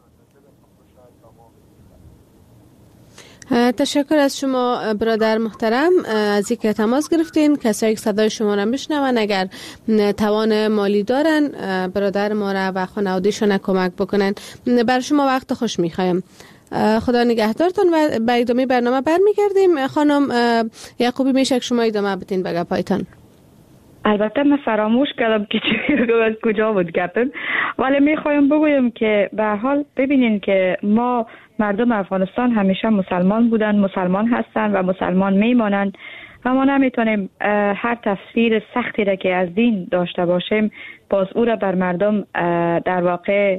Speaker 3: تشکر از شما برادر محترم از اینکه تماس گرفتین. کسایی که صدای شما را میشنون اگر توان مالی دارن برادر ما را و خانواده‌شون کمک بکنن. بر شما وقت خوش میخوایم. خدا نگهدارتون و به ادامه برنامه برمیگردیم. خانم یعقوبی میشه که شما ادامه بدین به گپایتان.
Speaker 4: البته من فراموش کردم که از کجا بود گپم، ولی میخوایم بگویم که به هر حال ببینین که ما مردم افغانستان همیشه مسلمان بودن، مسلمان هستن و مسلمان میمانند و ما نمیتونیم هر تفسیر سختی را که از دین داشته باشیم باز او را بر مردم در واقع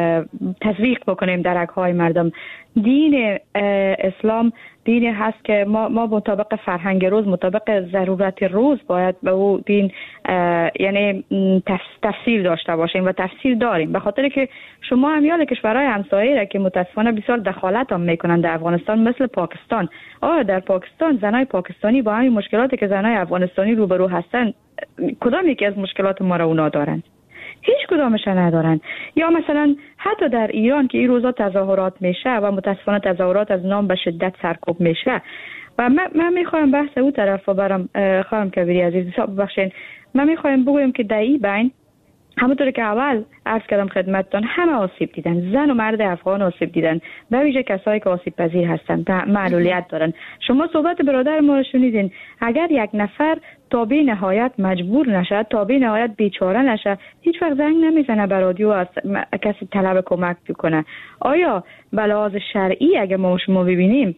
Speaker 4: تسویق بکنیم در رگ‌های مردم. دین اسلام دینی هست که ما ما مطابق فرهنگ روز، مطابق ضرورت روز باید به او دین یعنی تفسیر داشته باشیم و تفسیر داریم، به خاطر که شما همیال کشورهای همسایه را که متاسفانه بسیار دخالت هم میکنن در افغانستان مثل پاکستان، آیا در پاکستان زنای پاکستانی با همین مشکلاتی که زنای افغانستانی روبرو هستن کدام یکی از مشکلات ما را اونا دارن؟ هیچ کدامش ندارن. یا مثلا حتی در ایران که این روزا تظاهرات میشه و متاسفانه تظاهرات از نام به شدت سرکوب میشه و من, من میخوایم بحث او طرف رو برم خانم کبیری عزیز ببخشید، من میخوایم بگویم که در این بین همونطور که اول عرض کردم خدمتتان همه آسیب دیدن، زن و مرد افغان آسیب دیدن، به ویژه کسایی که آسیب پذیر هستن معلولیت دارن. شما صحبت برادر ما رو شنیدین، اگر یک نفر تا به نهایت مجبور نشه، تا به نهایت بیچاره نشه، هیچ وقت زنگ نمیزنه به رادیو از کسی طلب کمک بکنه. آیا به لحاظ شرعی اگه ما شما ببینیم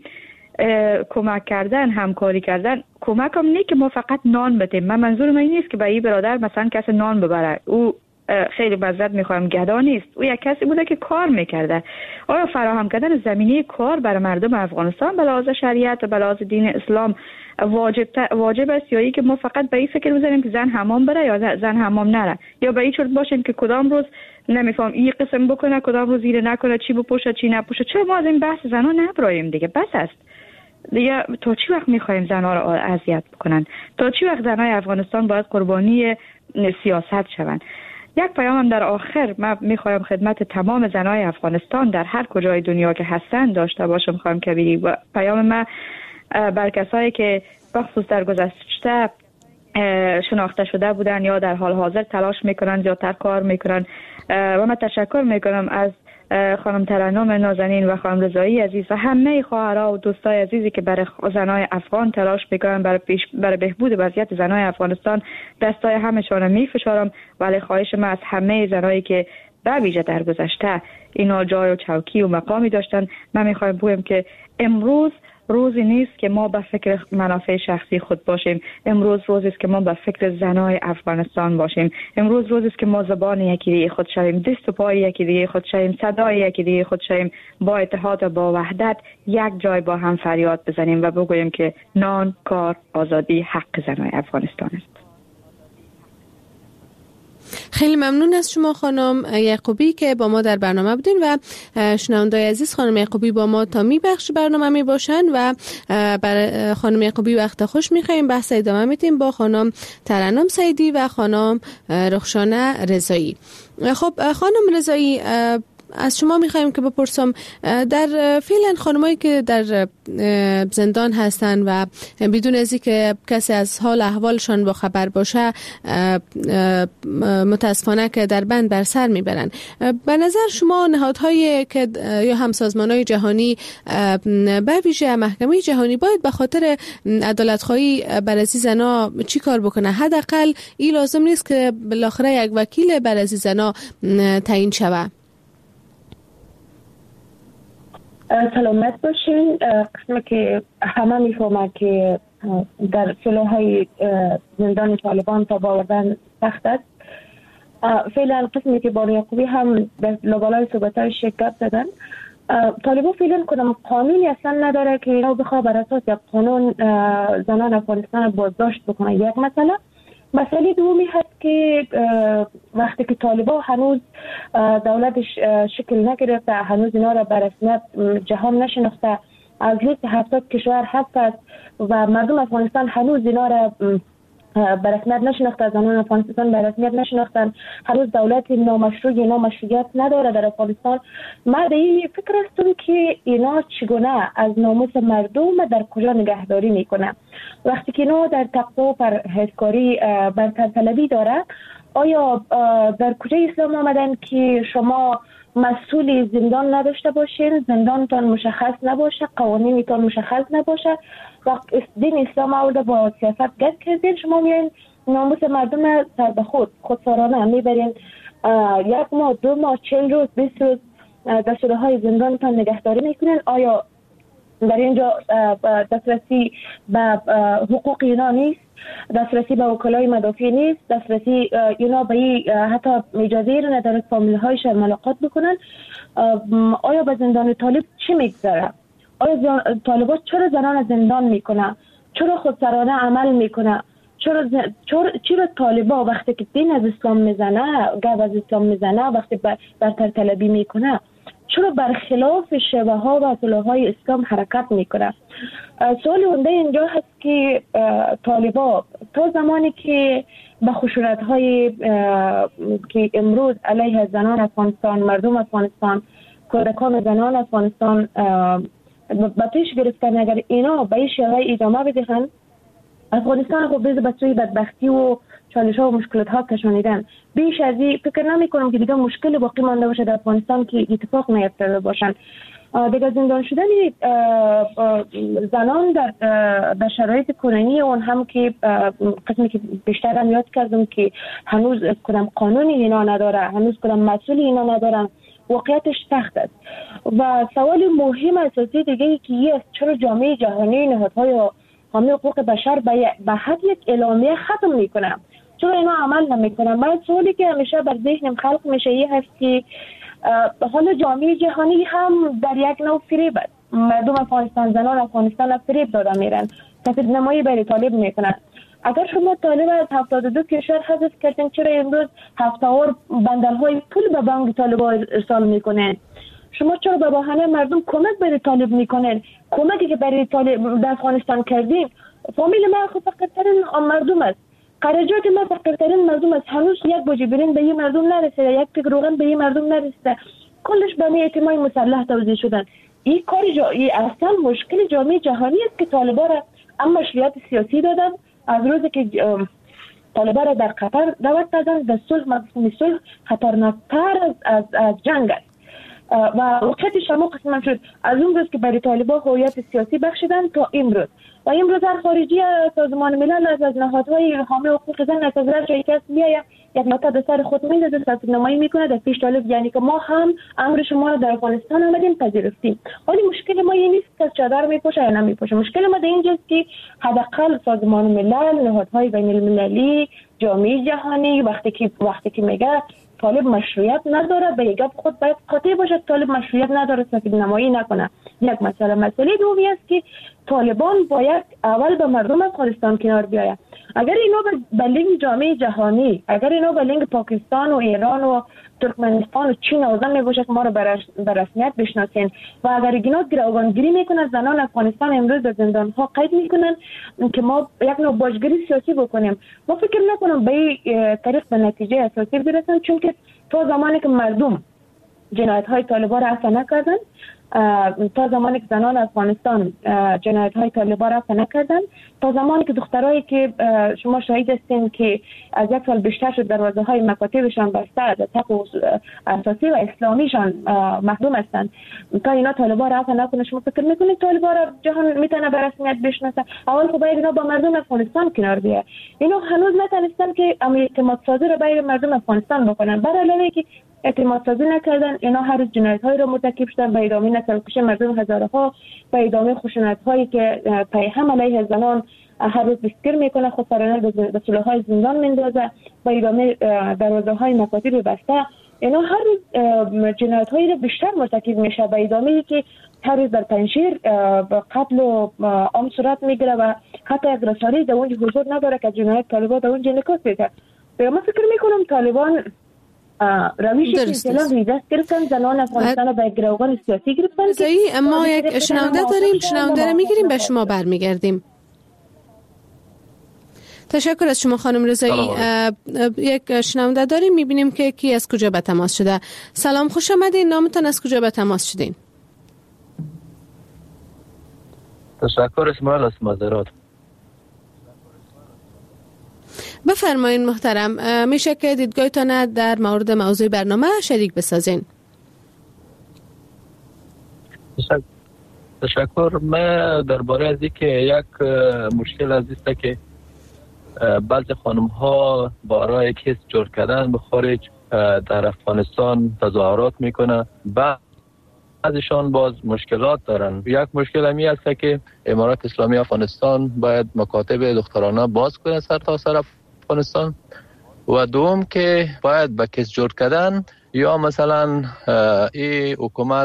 Speaker 4: کمک کردن، همکاری کردن، کمک هم نه که ما فقط نان بدیم. من منظور من این نیست که به این برادر مثلا کسی نان ببره، او خیلی معذرت میخوام گدا نیست، او یک کسی بوده که کار میکرده. آیا فراهم کردن زمینه کار برای مردم افغانستان به لحاظ شریعت و به لحاظ دین اسلام واجب واجب است، یا ای که ما فقط به این فکر بزنیم که زن حمام بره یا زن حمام نره، یا به این شرط باشیم که کدام روز نمیفهم این قسم بکنه کدام روز این نکنه، چی بپوشه چی نپوشه. چرا ما از این بحث زنا نبرایم دیگه؟ بس است دیگه. تا چی وقت میخوایم زنها را اذیت بکنن؟ تا چی وقت زنهای افغانستان باید قربانی سیاست شوند؟ یک پیام هم در آخر من میخوایم خدمت تمام زنهای افغانستان در هر کجای دنیا که هستن داشته باشم خانم کبیری. و پیام من بر کسایی که بخصوص در گذشته شناخته شده بودن یا در حال حاضر تلاش میکنن یا تر کار میکنن، و من تشکر میکنم از خانم ترنم نازنین و خانم رضایی عزیز و همه خواهرها و دوستای عزیزی که برای زنای افغان تلاش میکنن برای پیش برای بهبود وضعیت زنای افغانستان. دستای همشون میفشارم، ولی خواهش من از همه زنایی که به ویژه در گذشته اینا جای و چوکی و مقامی داشتن، من میخوایم بگم که امروز روزی نیست که ما به فکر منافع شخصی خود باشیم. امروز روزی است که ما به فکر زنای افغانستان باشیم. امروز روزی است که ما زبان یکی دیگه خود شویم، دست و پای یکی دیگه خود شویم، صدای یکی دیگه خود شویم، با اتحاد و با وحدت یک جای با هم فریاد بزنیم و بگوییم که نان، کار، آزادی حق زنای افغانستان است.
Speaker 3: خیلی ممنون از شما خانم یعقوبی که با ما در برنامه بودین و شنوندای عزیز، خانم یعقوبی با ما تا می بخش برنامه می باشن و برای خانم یعقوبی وقت خوش می خواهیم. بحث ادامه میدیم با خانم ترنم سیدی و خانم رخشانه رضایی. خب خانم رضایی، از شما میخوایم که بپرسم، در فعلا خانمایی که در زندان هستن و بدون از اینکه کسی از حال احوالشان با خبر باشه متاسفانه که در بند بر سر میبرن، به نظر شما نهادهایی که یا همسازمانهای جهانی به ویژه محکمه جهانی باید به خاطر عدالت‌خواهی بر از زنا چی کار بکنه؟ حداقل این لازم نیست که بالاخره یک وکیل بر از زنا تعیین شود.
Speaker 6: سلامت باشین. قسمی که همه میفهمه که در سلاحهای زندان طالبان تا باوردن سخت است. فعلا قسمی که بانو یعقوبی هم در لابالای صحبت‌های شرکت زدن، طالبان فعلا کدام قانونی اصلا نداره که اینا بخواه بر اساس یک قانون زنان افغانستان بازداشت بکنه. یک مسئله مسئله دومی هست که وقتی که طالبان هنوز دولتش شکل نگرفته، هنوز اینا را به رسمیت جهان نشناخته، از لیست هفتاد کشور هست است و مردم افغانستان هنوز اینا را به رسمیت نشناخته، زنان افغانستان به رسمیت نشناختن، هنوز دولت نامشروع یا نامشروعیت نداره در افغانستان. من به این فکر هستم که اینا چگونه از ناموس مردم در کجا نگهداری میکنه. وقتی که اینا در تقوا و پرهیزکاری برترطلبی داره، آیا در کجا اسلام آمدن که شما مسئول زندان نداشته باشین، زندانتان مشخص نباشه، قوانینتان مشخص نباشه و دین اسلام آورده با سیاست گد کردین، شما میرین ناموس مردم سر به خود خودسارانه میبرین یک ماه، دو ماه، چند روز، بیست روز در سراهای زندانتان نگهداری میکنین. آیا در اینجا دسترسی به حقوق اینا نیست، دسترسی به وکلای مدافع نیست، دسترسی اینا به حتی اجازه رو نداره فامیل هایش ملاقات بکنن. آیا به زندان طالب چی میگذره؟ آیا طالبات چرا زنان از زندان میکنه؟ چرا خودسرانه عمل میکنه؟ چرا چرا چرا طالبا وقتی که دین از اسلام میزنه، گپ از اسلام میزنه، وقتی برتر طلبی میکنه، چرا برخلاف شبه ها و اصول های اسلام حرکت میکنه؟ سوال اونده اینجا هست که طالبا تا زمانی که به خشونت های که امروز علیه زنان افغانستان، مردم افغانستان، کودکان زنان افغانستان به پیش گرفتن، اگر اینا به این شیوه ادامه بدهند، افغانستان خب بیز به سوی بدبختی و چالش ها و مشکلات ها کشانیدن. بیش از این فکر نمی کنم که دیگه مشکل باقی مانده باشه در افغانستان که اتفاق نیفتاده باشن. دیگه زندان شدن زنان در در شرایط کنونی اون هم که قسمی که بیشتر هم یاد کردم که هنوز کدام قانونی اینا نداره، هنوز کدام مسئولی اینا ندارن، واقعیتش سخت است. و سوال مهم اساسی دیگه که یه است، چرا جامعه جهانی نهادهای حامی حقوق بشر به حد یک اعلامیه ختم میکنه؟ چرا اینا عمل نمیکنن؟ بعد سوالی که همیشه بر ذهنم خلق میشه این هست که حالا جامعه جهانی هم در یک نوع فریب است. مردم افغانستان، زنان افغانستان فریب داده میرن، تفسیر نمایی برای طالب میکنن. اگر شما طالب از هفتاد و دو کشور حذف کردین، چرا امروز هفته‌وار بندل های پول به بانک طالب ارسال میکنن؟ شما چرا به بهانه مردم کمک برای طالب میکنن؟ کمکی که برای طالب در افغانستان کردیم، فامیل ما خود فقیرترین مردم است، خرجات ما فقیرترین مردم است، هنوز یک بوجه برین به این مردم نرسیده، یک پیک روغن به این مردم نرسیده، کلش به اعتماد مسلح توزیع شدن. این کار جا... این اصلا مشکل جامعه جهانی است که طالبا را اما مشروعیت سیاسی دادن. از روزی که طالبا را در قطر دعوت دادن، در صلح، مفهوم صلح خطرناکتر از, از, از جنگ است و وقتی شما قسم شد از اون روز که برای طالبان هویت سیاسی بخشیدن تا امروز. و امروز هر خارجی سازمان ملل از از نهادهای حامی حقوق زن از نظر جایی که میاد یک نقطه به سر خود میندازه، سرنمایی میکنه در پیش طالب، یعنی که ما هم امر شما رو در افغانستان آمدیم پذیرفتیم. ولی مشکل ما این نیست که چادر میپوشه یا نمیپوشه. مشکل ما در اینجاست که حداقل سازمان ملل، نهادهای بین المللی، جامعه جهانی وقتی که وقتی که میگه طالب مشروعیت نداره، به یک خود باید قاطع باشه طالب مشروعیت نداره، سفید نمایی نکنه. یک مسئله مسئله دومی است که طالبان باید اول به مردم افغانستان کنار بیاید. اگر اینا به لینگ جامعه جهانی، اگر اینا به لینگ پاکستان و ایران و ترکمنستان و چین آزم میباشه که ما رو به رسمیت بشناسین و اگر اینا گروگانگیری میکنن، زنان افغانستان امروز در زندان ها قید میکنن که ما یک نوع باجگیری سیاسی بکنیم، ما فکر نکنم به این طریق به نتیجه اساسی برسن، چون که تا زمانی که مردم جنایت های طالبان را عفو نکردن، تا زمانی که زنان افغانستان جنایت های طالبان را عفو نکردن، تا زمانی که دخترایی که شما شاهد هستین که از یک سال بیشتر شد دروازه های مکاتبشان بسته، از حقوق اساسی و اسلامیشان محروم هستند، تا اینا طالبان را عفو نکنه، شما فکر میکنید طالبان را جهان میتونه به رسمیت بشناسه؟ اول خب باید اینا با مردم افغانستان کنار بیاد. اینا هنوز نتونستن که اعتماد سازی را بین مردم افغانستان بکنن، برای علاوه که اعتماد سازی نکردن، اینا هر روز جنایت های را مرتکب شدن، به ادامه نسل کشی مردم هزاره ها، به ادامه خشونت هایی که پیهم علیه زنان هر روز بسکر میکنه، خود سرانه به سلوح های زندان میندازه، به ادامه دروازه های مکاتب بسته. اینا هر روز جنایت هایی را بیشتر مرتکب میشه، به ادامه که هر روز در پنشیر قتل و عام صورت میگیره و حتی یک رسانه‌ای در اونجا حضور نداره که جنایت طالبان در اونجا انعکاس بده. من فکر میکنم طالبان رویشی که اصلا ریزست گرفتن، زنان افغانستان رو به گروگان سیاسی گرفتن.
Speaker 3: ما یک شنونده داریم، شنونده رو میگیریم، به شما برمیگردیم. تشکر از شما خانم رضایی. یک شنونده داریم، میبینیم که کی از کجا به تماس شده. سلام، خوش آمدین، نامتان از کجا به تماس شدین؟
Speaker 10: تشکر، اسماعیل از مازرات.
Speaker 3: بفرمایین محترم، میشه که دیدگاهتان در مورد موضوع برنامه شریک بسازین؟
Speaker 10: تشکر. من درباره از اینکه یک مشکل از است که بعضی خانم ها برای کیس جور کردن به خارج در افغانستان تظاهرات میکنه، بعد بعضشان باز مشکلات دارن. یک مشکل همی است که امارات اسلامی افغانستان باید مکاتب دخترانه باز کنه سر تا سر افغانستان، و دوم که باید به کس جور کردن یا مثلا این حکومت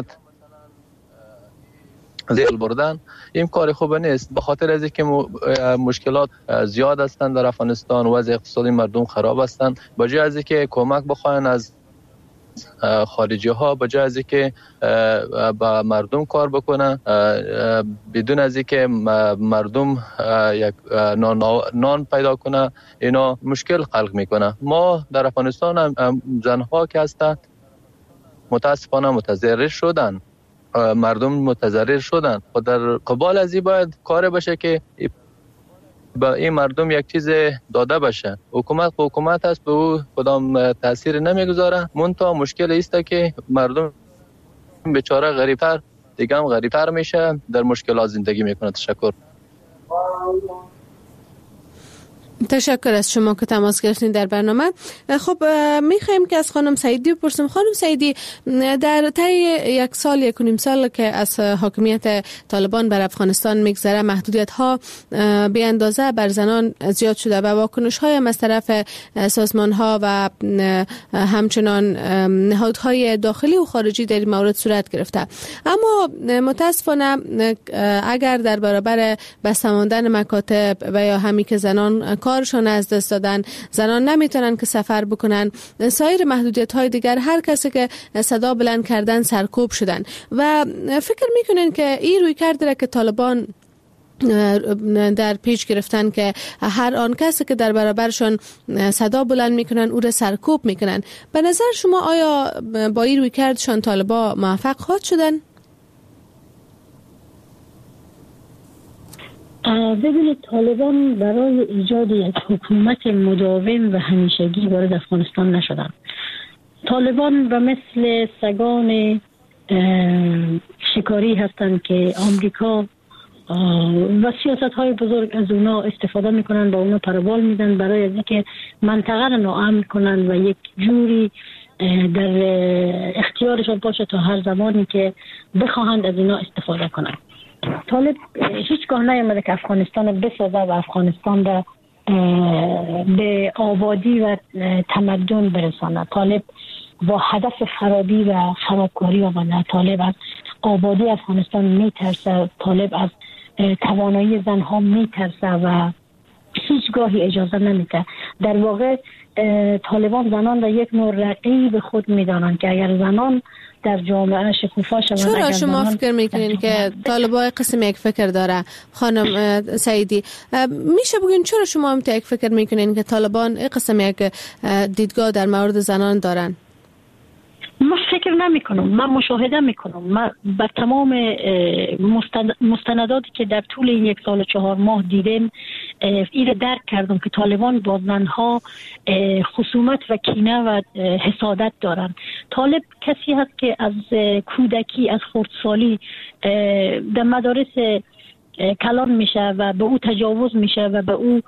Speaker 10: زیل بردن این کار خوب نیست، به خاطر از اینکه مشکلات زیاد هستند در افغانستان، وضع اقتصادی مردم خراب هستند. به جای از اینکه کمک بخواین از خارجی ها، به جای از اینکه با مردم کار بکنن بدون از اینکه مردم یک نان, نان پیدا کنه، اینا مشکل خلق میکنه. ما در افغانستان هم زنها که هستند متاسفانه متضرر شدن، مردم متضرر شدن و در قبال از این باید کار باشه که با این مردم یک چیز داده باشه. حکومت به حکومت است، به او کدام تاثیر نمیگذاره، منتها مشکل است که مردم بیچاره غریبتر دیگه هم غریبتر میشه، در مشکلات زندگی میکنه. تشکر.
Speaker 3: تشکر از شما که تماس گرفتین در برنامه. خب میخوایم که از خانم سعیدی بپرسیم. خانم سعیدی، در طی یک سال یک و نیم سال که از حاکمیت طالبان بر افغانستان میگذره، محدودیت ها به اندازه بر زنان زیاد شده و واکنش های از طرف سازمان ها و همچنان نهادهای داخلی و خارجی در این مورد صورت گرفته. اما متاسفانه اگر در برابر بسته ماندن مکاتب و یا همی که زنان کارشون از دست دادن، زنان نمیتونن که سفر بکنن، سایر محدودیت های دیگر، هر کسی که صدا بلند کردن سرکوب شدن و فکر میکنن که این روی کرده که طالبان در پیش گرفتن که هر آن کسی که در برابرشون صدا بلند میکنن او را سرکوب میکنن. به نظر شما آیا با این روی کردشون طالبا موفق خواهد شدن؟
Speaker 5: ببینید، طالبان برای ایجاد یک حکومت مداوم و همیشگی وارد افغانستان نشدن. طالبان و مثل سگان شکاری هستند که آمریکا و سیاست های بزرگ از اونا استفاده میکنن، با اونا پروبال میدن برای از اینکه منطقه رو ناامن کنن و یک جوری در اختیارشان باشه تا هر زمانی که بخواهند از اینا استفاده کنن. طالب هیچگاه نیامده که افغانستان رو بسازه و افغانستان رو به آبادی و تمدن برسانه. طالب با هدف خرابی و خرابکاری آمده. طالب از آبادی افغانستان میترسه، طالب از توانایی زنها میترسه و هیچگاهی اجازه نمیده. در واقع طالبان زنان را یک نوع رقیب خود میدانند که اگر زنان در جامعه شکوفا شوند.
Speaker 3: چرا شما فکر میکنین که طالبان قسم یک فکر داره؟ خانم سعیدی، میشه بگین چرا شما هم یک فکر میکنین که طالبان قسم یک دیدگاه در مورد زنان دارن؟
Speaker 5: من فکر نمی کنم، من مشاهده می کنم. من با تمام مستنداتی که در طول این یک سال و چهار ماه دیدم این درک کردم که طالبان با زنها خصومت و کینه و حسادت دارن. طالب کسی هست که از کودکی، از خردسالی در مدارس کلان میشه و به او تجاوز میشه و به او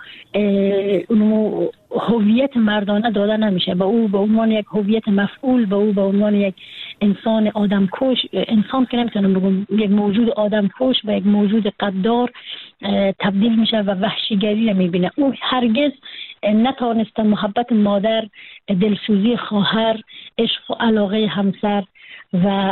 Speaker 5: هویت مردانه داده نمیشه. به او به عنوان یک هویت مفعول، به او به عنوان یک انسان آدمکش، انسان که نمیتونم بگم، یک موجود آدمکش و یک موجود قدار تبدیل میشه و وحشیگری میبینه. او هرگز نتوانسته محبت مادر، دلسوزی خواهر، عشق و علاقه همسر و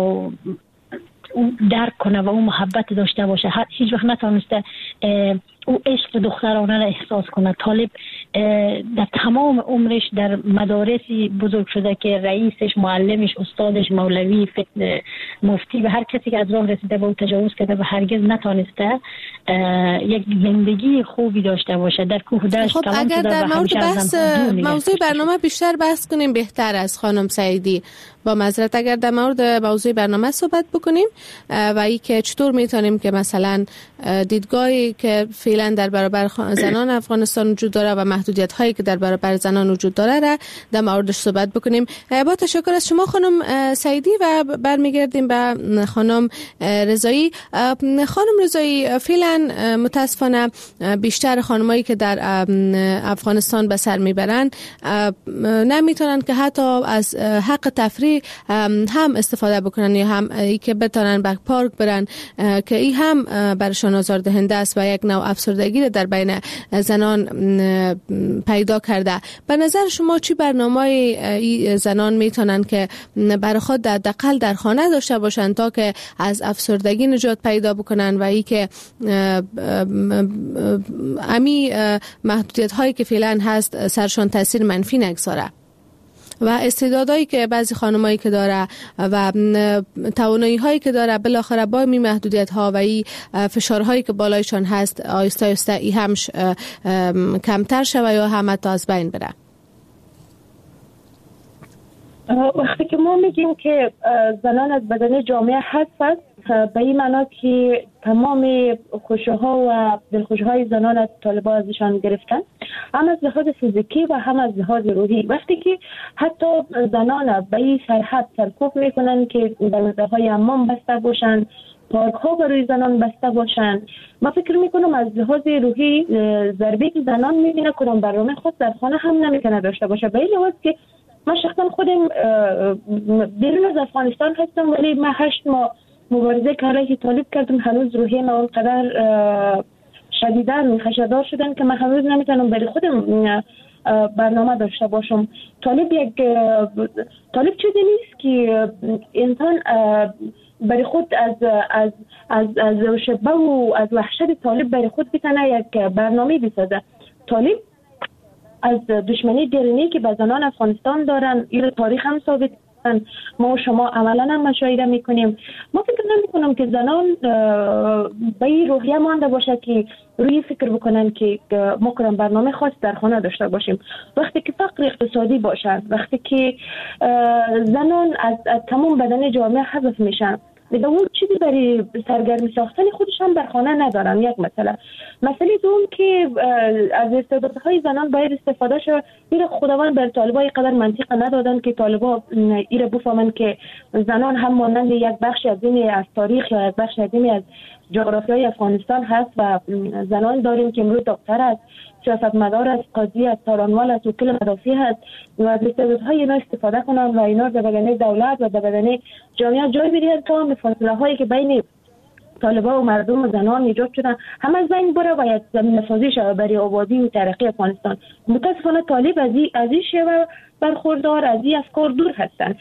Speaker 5: او درک کنه و او محبت داشته باشه. هیچ وقت نتونسته او عشق دخترانه را احساس کنه. طالب در تمام عمرش در مدارسی بزرگ شده که رئیسش، معلمش، استادش، مولوی، مفتی و هر کسی که از راه رسیده به او تجاوز کرده و هرگز نتونسته یک زندگی خوبی داشته باشه. در کوه دشت.
Speaker 3: خب اگر در مورد بحث موضوع برنامه بیشتر بحث کنیم بهتر از خانم سعیدی. با معذرت اگر در مورد موضوع برنامه صحبت بکنیم و ای که چطور میتونیم که مثلا دیدگاهی که فعلا در برابر زنان افغانستان وجود داره و محدودیت هایی که در برابر زنان وجود داره را در موردش صحبت بکنیم. با تشکر از شما خانم سعیدی و برمیگردیم به خانم رضایی. خانم رضایی، فعلا متاسفانه بیشتر خانمایی که در افغانستان به سر میبرن نمیتونن که حتی از حق تفریح هم استفاده بکنن یا هم ای که بتونن به پارک برن که این هم برشان آزاردهنده است و یک نوع افسردگی در بین زنان پیدا کرده. به نظر شما چی برنامه ای زنان میتونن که برای خود حداقل در خانه داشته باشن تا که از افسردگی نجات پیدا بکنن و ای که امی محدودیت هایی که فعلا هست سرشان تاثیر منفی نگذاره و استعدادایی که بعضی خانمایی که داره و توانایی هایی که داره بالاخره با می محدودیت ها و این فشارهایی که بالایشان هست آیسته آیسته ای همش کمتر شوه یا هم تا از بین بره؟
Speaker 6: وقتی که ما میگیم که زنان از بدن جامعه هست، به این معنا که تمام خوشی‌ها و دلخوشی‌های زنان از طالبان ازشان گرفتن، هم از لحاظ فیزیکی و هم از لحاظ روحی. وقتی که حتی زنان به این سرحد سرکوب میکنن که دروازه‌های حمام بسته باشن، پارک ها برای زنان بسته باشن، ما فکر میکنم از لحاظ روحی ضربه که زنان میبینه کدام برنامه خود در خانه هم نمیتونه داشته باشه. به این لحاظ که من شخصا خودم بیرون از افغانستان هستم، ولی من هشت ماه مبارزه که علیه طالب کردم، هنوز روحی من اونقدر شدیدن خشدار شدن که من هنوز نمیتونم برای خودم برنامه داشته باشم. طالب یک طالب چیزی نیست که انسان برای خود از از از از شبه و از وحشت طالب برای خود بتونه یک برنامه بسازه. طالب از دشمنی درونی که به زنان افغانستان دارن، این تاریخ هم ثابت ما و شما عملا هم مشاهده میکنیم. ما فکر نمی کنم که زنان به این روحیه مانده باشه که روی فکر بکنن که ما کنم برنامه خاص در خانه داشته باشیم. وقتی که فقر اقتصادی باشن، وقتی که زنان از, از تمام بدن جامعه حذف میشن، دیگه اون چیزی برای سرگرمی ساختن خودش هم بر خانه ندارن. یک مسئله مسئله دوم که از استعدادهای زنان باید استفاده شد. این خداوند بر طالبای قدر منطق ندادن که طالبا این بفهمن که زنان هم مانند یک بخش عظیمی از تاریخ یا یک بخش عظیمی از جغرافیای افغانستان هست و زنان داریم که امروز دکتر است، سیاستمدار است، قاضی است، تارانوال است، وکیل مدافع است و از استعدادهای اینا استفاده کنن و اینا در بدن دولت و در بدن جامعه جای بدهن تا فاصله هایی که بین طالبان و مردم و زنان ایجاد شدن هم از بین بره و یک زمینه سازی شود برای آبادی و ترقی افغانستان. متاسفانه طالب از این از این شیوه برخوردار، از این افکار دور هستند.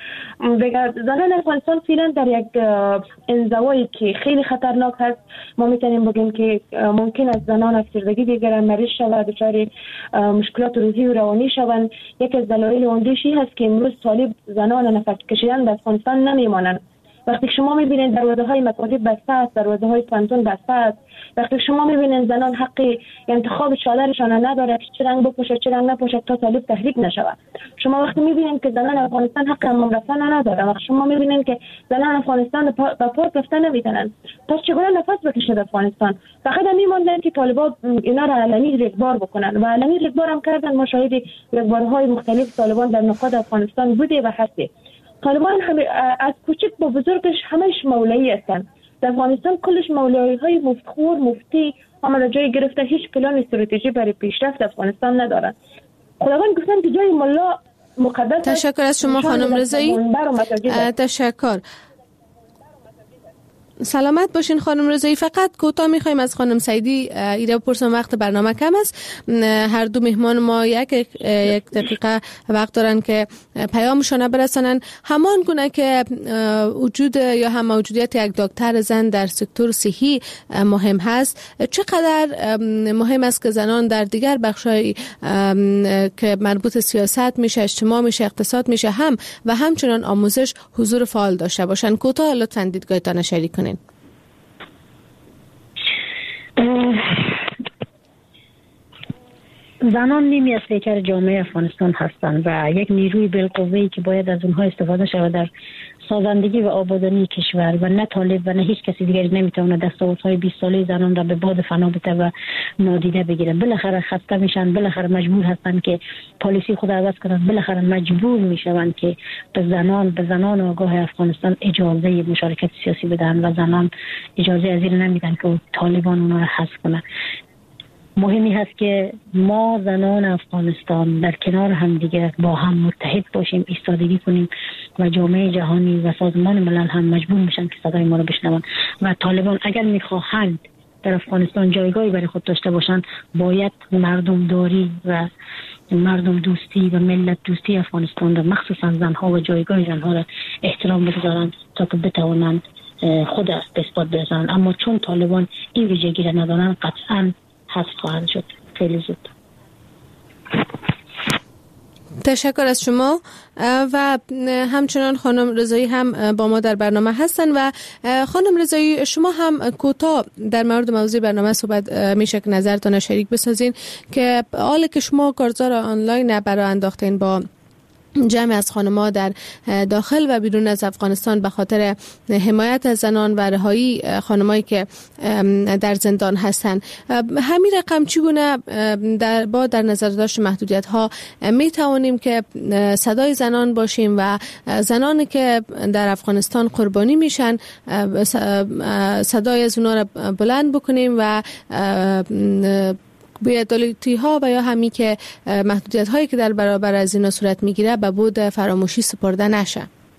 Speaker 6: زنان افغانستان فعلا در یک انزوایی که خیلی خطرناک هست. ما میتونیم بگیم که ممکن است زنان افسردگی بگیرن، مریض شود، دچار مشکلات روحی و روانی شوند. یک از دلایل اندیشی هست که امروز طالب زنان نفس کشیدن در افغانستان نمیمانند. وقتی شما میبینید دروازه های مکاتب بسته است، دروازه های پانتون بسته است، وقتی شما میبینید زنان حق انتخاب چادرشان نداره که چه رنگ بپوشد چه رنگ نپوشد تا طالب تحریک نشود. شما وقتی میبینید که زنان افغانستان حق حمام رفتن نداره، وقتی شما میبینید که زنان افغانستان به پارک رفتن نمیتونن، پس چگونه نفس بکشد افغانستان؟ فقط میموندن که طالبان اینا را علنی رگبار بکنن و علنی رگبار هم کردن. ما شاهد رگبارهای مختلف طالبان در نقاط افغانستان بوده و هستی. طالبان از کوچک با بزرگش همش مولایی هستند. در افغانستان کلش مولایی های مفتخور مفتی همه جای گرفته، هیچ پلان استراتژی برای پیشرفت افغانستان ندارن. خداوند گفتن که جای ملا مقدس.
Speaker 3: تشکر از شما خانم رضایی. تشکر. سلامت باشین خانم رضایی. فقط کوتاه میخوایم از خانم سعیدی ایره بپرسم، وقت برنامه کم است. هر دو مهمان ما یک یک دقیقه وقت دارن که پیامشون برسانن. همان گونه که وجود یا هم موجودیت یک دکتر زن در سکتور صحی مهم هست، چقدر مهم است که زنان در دیگر بخش‌های که مربوط سیاست میشه، اجتماع میشه، اقتصاد میشه هم و همچنان آموزش حضور فعال داشته باشن. کوتاه لطفاً دیدگاهتان شریک کنین.
Speaker 5: زنان نیمی از پیکر جامعه افغانستان هستند و یک نیروی بالقوه‌ای که باید از اونها استفاده شود در سازندگی و آبادانی کشور و نه طالب و نه هیچ کسی دیگری نمیتونه دستاوردهای بیست ساله زنان را به باد فنا بده و نادیده بگیره. بالاخره خسته میشن، بالاخره مجبور هستن که پالیسی خود عوض کنن، بالاخره مجبور میشن که به زنان به زنان آگاه افغانستان اجازه مشارکت سیاسی بدن و زنان اجازه از این نمیدن که طالبان اونا را حذف کنه. مهمی هست که ما زنان افغانستان در کنار هم دیگه با هم متحد باشیم، ایستادگی کنیم و جامعه جهانی و سازمان ملل هم مجبور میشن که صدای ما رو بشنون و طالبان اگر میخواهند در افغانستان جایگاهی برای خود داشته باشند باید مردم داری و مردم دوستی و ملت دوستی افغانستان را مخصوصا زنها و جایگاه زنها را احترام بگذارند تا که بتوانند خود به اثبات برسانند. اما چون طالبان این ویژگی را ندارند قطعا حذف خواهند شد. خیلی زود.
Speaker 3: تشکر از شما و همچنان خانم رضایی هم با ما در برنامه هستن و خانم رضایی شما هم کوتاه در مورد موضوع برنامه صحبت میشه که نظرتون شریک بسازین که حالا که شما کارزار آنلاین برای انداختین با جمع از خانم‌ها در داخل و بیرون از افغانستان به خاطر حمایت از زنان و رهایی خانمایی که در زندان هستند، همین رقم چگونه در با در نظر داشت محدودیت ها می توانیم که صدای زنان باشیم و زنانی که در افغانستان قربانی میشن صدای از اونا را بلند بکنیم و بی‌عدالتی ها و یا همی که محدودیت هایی که در برابر از اینا صورت میگیره به بود فراموشی سپرده نشه.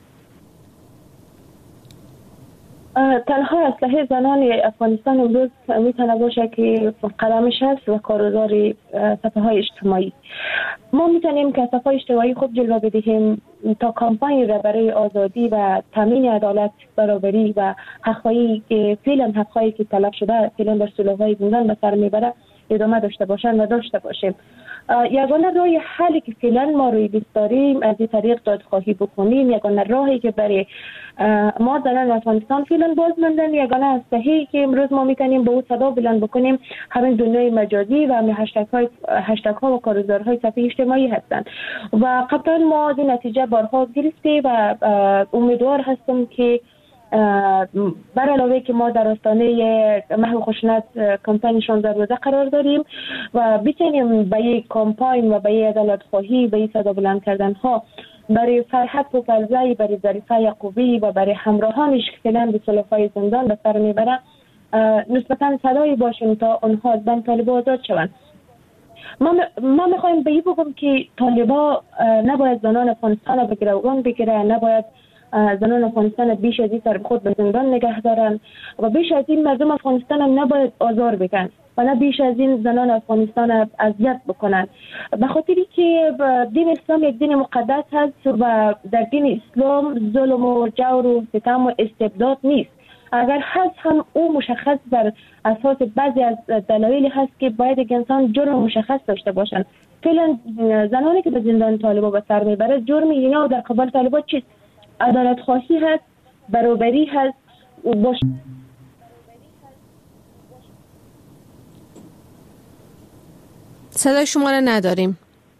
Speaker 6: تنها اسلحه زنان افغانستان امروز میتونه باشه که قلمش هست و کارگزار صفحه های اجتماعی. ما میتونیم که صفحه اجتماعی خود جلوه بدهیم تا کمپاین را برای آزادی و تامین عدالت، برابری و حق‌هایی که فعلا حق‌هایی که طلب شده فعلا در سلوهای زندان به سر میبره ادامه داشته باشن و داشته باشیم. یگانه راه حلی که فعلا ما روی دست داریم از این طریق دادخواهی بکنیم، یگانه راهی که برای ما زنان افغانستان فعلا باز موندن، یگانه از صحیحی که امروز ما میتونیم به او صدا بلند بکنیم همین دنیای مجازی و همین هشتگ های هشتگ ها و کارگزارهای صفحه اجتماعی هستند و قطعا ما از این نتیجه بارها گرفتیم و امیدوار هستم که بر علاوه که ما در آستانه محو خشونت کمپاین شانزده روزه قرار داریم و بتونیم به یک کمپاین و به یک عدالت خواهی به یک صدا بلند کردن ها برای فرحت پوپلزایی، برای ظریفه یعقوبی و برای همراهانش که فعلا به سلوهای زندان به سر میبرن نسبتا صدایی باشیم تا آنها از بند طالبا آزاد شوند. ما ما میخوایم به این بگم که طالبا نباید زنان افغانستان را به گروگان بگیره، نباید زنان افغانستان بیش از این سر خود به زندان نگه دارن و بیش از این مردم افغانستان هم نباید آزار بگن و نه بیش از این زنان افغانستان اذیت بکنن، به خاطری که دین اسلام یک دین مقدس هست و در دین اسلام ظلم و جور و ستم و استبداد نیست. اگر هست هم او مشخص بر اساس بعضی از دلایلی هست که باید یک انسان جرم مشخص داشته باشن. فعلا زنانی که به زندان طالبا به سر میبره جرم اینا در قبال طالبا چیست؟ عدالت خواهی هست، برابری هست. باش
Speaker 3: صدای شما را نداریم.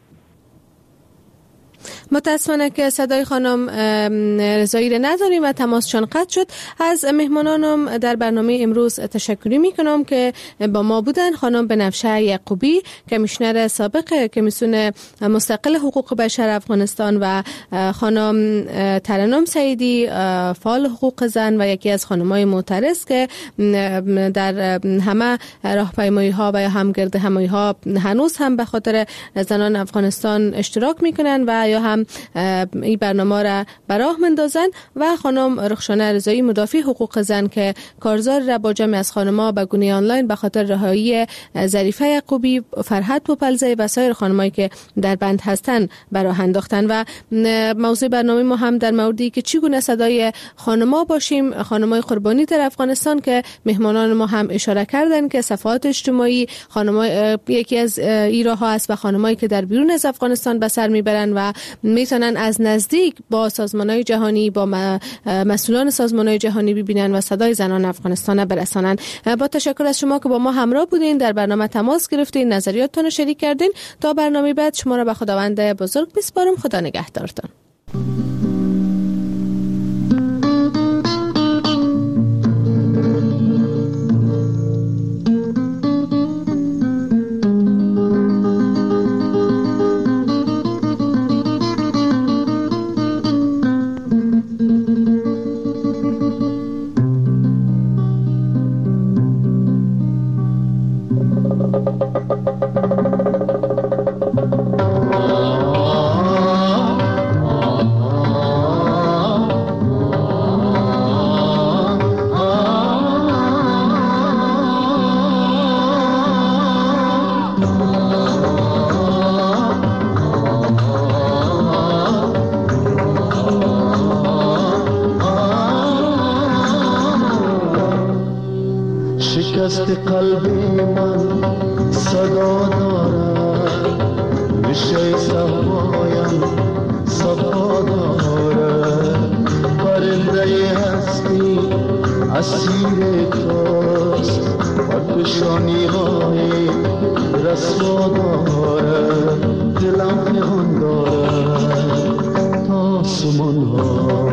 Speaker 3: متاسفانه که صدای خانم رضایی را نداریم و تماسشان قطع شد. از مهمانانم در برنامه امروز تشکری میکنم که با ما بودن. خانم بنفشه یعقوبی، کمیشنر سابق کمیسیون مستقل حقوق بشر افغانستان و خانم ترنم سعیدی، فعال حقوق زن و یکی از خانم‌های معترض که در همه راهپیمایی ها و یا همگرد همایی ها هنوز هم به خاطر زنان افغانستان اشتراک میکنن و یا هم این برنامه را به راه مندازن و خانم رخشانه رضایی، مدافع حقوق زن که کارزار را با جمع از خانم‌ها به گونه آنلاین به خاطر رهایی ظریفه یعقوبی، فرحت پوپلزایی و سایر خانمایی که در بند هستند به راه انداختن. و موضوع برنامه ما هم در موردی که چگونه صدای خانم‌ها باشیم، خانم‌های قربانی در افغانستان که مهمانان ما هم اشاره کردن که صفحات اجتماعی خانم‌ها یکی از ایراها است و خانمایی که در بیرون از افغانستان به سر میبرن و میتونن از نزدیک با سازمان‌های جهانی، با مسئولان سازمان‌های جهانی ببینن و صدای زنان افغانستان برسانن. با تشکر از شما که با ما همراه بودین، در برنامه تماس گرفتین، نظریاتتون رو شریک کردین. تا برنامه بعد شما را به خداوند بزرگ میسپارم. خدا نگهدارتان.
Speaker 11: شکست قلبی من صدا دارد، ریشه صفایم صفا دارد، پرنده هستی اسیر توست، پرکشانی های رسوا دارد، دلم نهان دارد تا آسمان ها